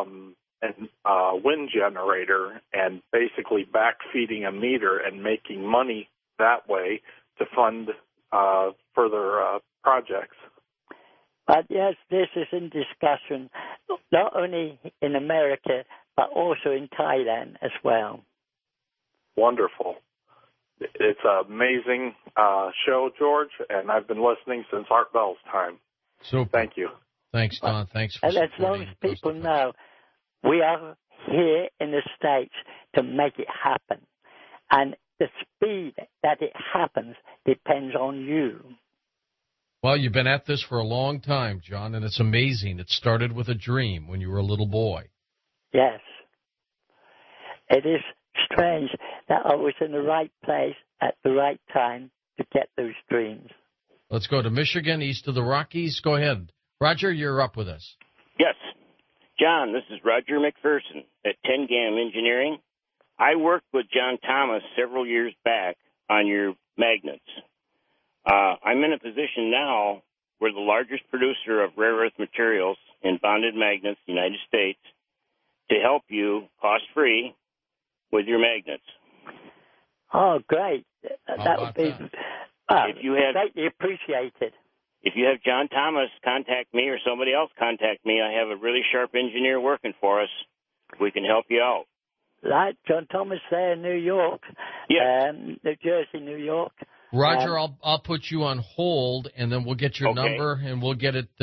a wind generator and basically backfeeding a meter and making money that way to fund further projects. But yes, this is in discussion, not only in America, but also in Thailand as well. Wonderful. It's an amazing show, George, and I've been listening since Art Bell's time. So thank you. Thanks, Don. Thanks for and as long as people know, we are here in the States to make it happen. And the speed that it happens depends on you. Well, you've been at this for a long time, John, and it's amazing. It started with a dream when you were a little boy. Yes. It is strange that I was in the right place at the right time to get those dreams. Let's go to Michigan, east of the Rockies. Go ahead. Roger, you're up with us. Yes. John, this is Roger McPherson at 10 GAM Engineering. I worked with John Thomas several years back on your magnets. I'm in a position now we're the largest producer of rare earth materials in bonded magnets in the United States to help you cost-free with your magnets. Oh, great. That would be greatly appreciated. If you have John Thomas contact me or somebody else contact me, I have a really sharp engineer working for us. We can help you out. Like John Thomas there in New York, New Jersey, New York. Roger, I'll put you on hold, and then we'll get your number, and we'll get it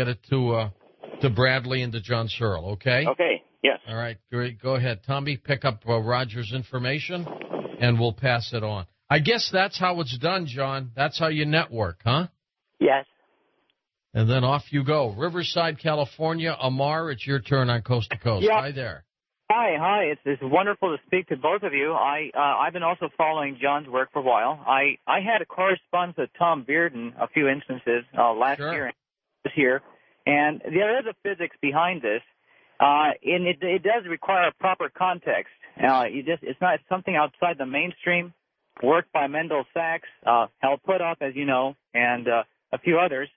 to Bradley and to John Searle. Okay. Okay. Yes. All right. Great. Go ahead, Tommy. Pick up Roger's information, and we'll pass it on. I guess that's how it's done, John. That's how you network, huh? Yes. And then off you go. Riverside, California. Amar, it's your turn on Coast to Coast. Yeah. Hi there. Hi. It's wonderful to speak to both of you. I've been also following John's work for a while. I had a correspondence with Tom Bearden a few instances last year and this year, and there is a physics behind this, and it does require a proper context. It's not something outside the mainstream. Work by Mendel Sachs, Hal Puthoff, as you know, and a few others.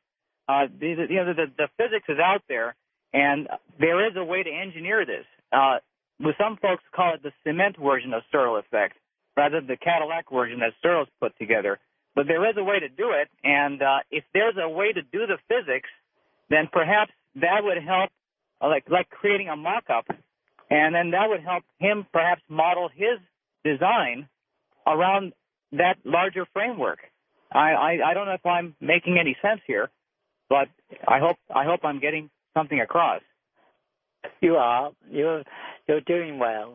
The physics is out there, and there is a way to engineer this. Some folks call it the cement version of Searle effect, rather than the Cadillac version that Searle's put together. But there is a way to do it, and if there's a way to do the physics, then perhaps that would help, like creating a mock-up, and then that would help him perhaps model his design around that larger framework. I don't know if I'm making any sense here, but I hope I'm getting something across. You are. You're doing well.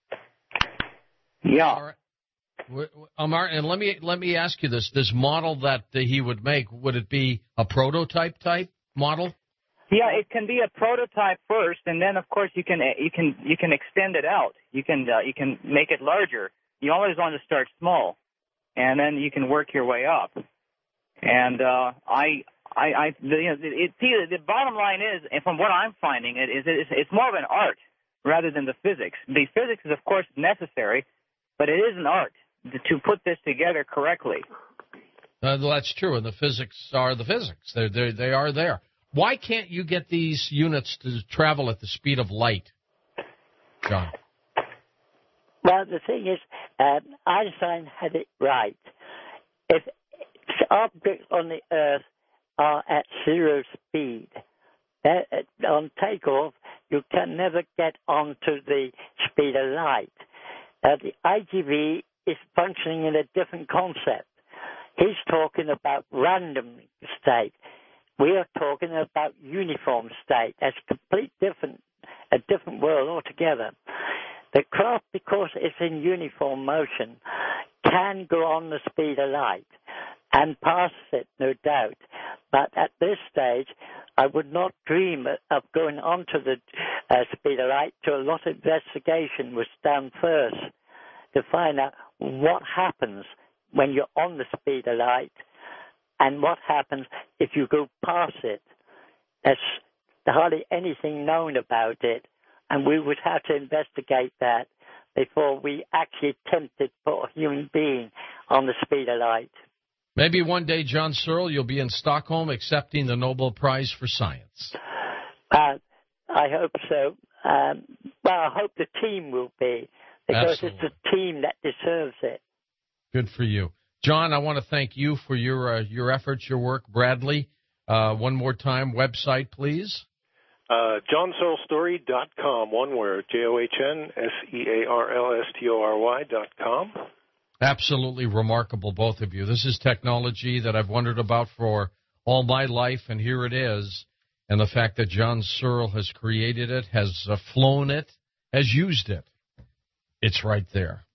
Yeah. All right. Amar, and let me ask you this: this model that he would make, would it be a prototype type model? Yeah, it can be a prototype first, and then of course you can extend it out. You can make it larger. You always want to start small, and then you can work your way up. And the bottom line is, and from what I'm finding, it's more of an art rather than the physics. The physics is of course necessary, but it is an art to put this together correctly. That's true, and the physics are the physics. They are there. Why can't you get these units to travel at the speed of light, John? Well, the thing is, Einstein had it right. If objects on the Earth are at zero speed, on takeoff, you can never get onto the speed of light. The IGV is functioning in a different concept. He's talking about random state. We are talking about uniform state. That's a different world altogether. The craft, because it's in uniform motion, can go on the speed of light and pass it, no doubt. But at this stage, I would not dream of going on to the speed of light till a lot of investigation was done first to find out what happens when you're on the speed of light and what happens if you go past it. There's hardly anything known about it, and we would have to investigate that before we actually attempted to put a human being on the speed of light. Maybe one day, John Searle, you'll be in Stockholm accepting the Nobel Prize for Science. I hope so. Well, I hope the team will be, because Absolutely. it's the team that deserves it. Good for you. John, I want to thank you for your efforts, your work. Bradley, one more time, website, please. JohnSearleStory.com, one word, JohnSearlStory.com. Absolutely remarkable, both of you. This is technology that I've wondered about for all my life, and here it is. And the fact that John Searle has created it, has flown it, has used it, it's right there.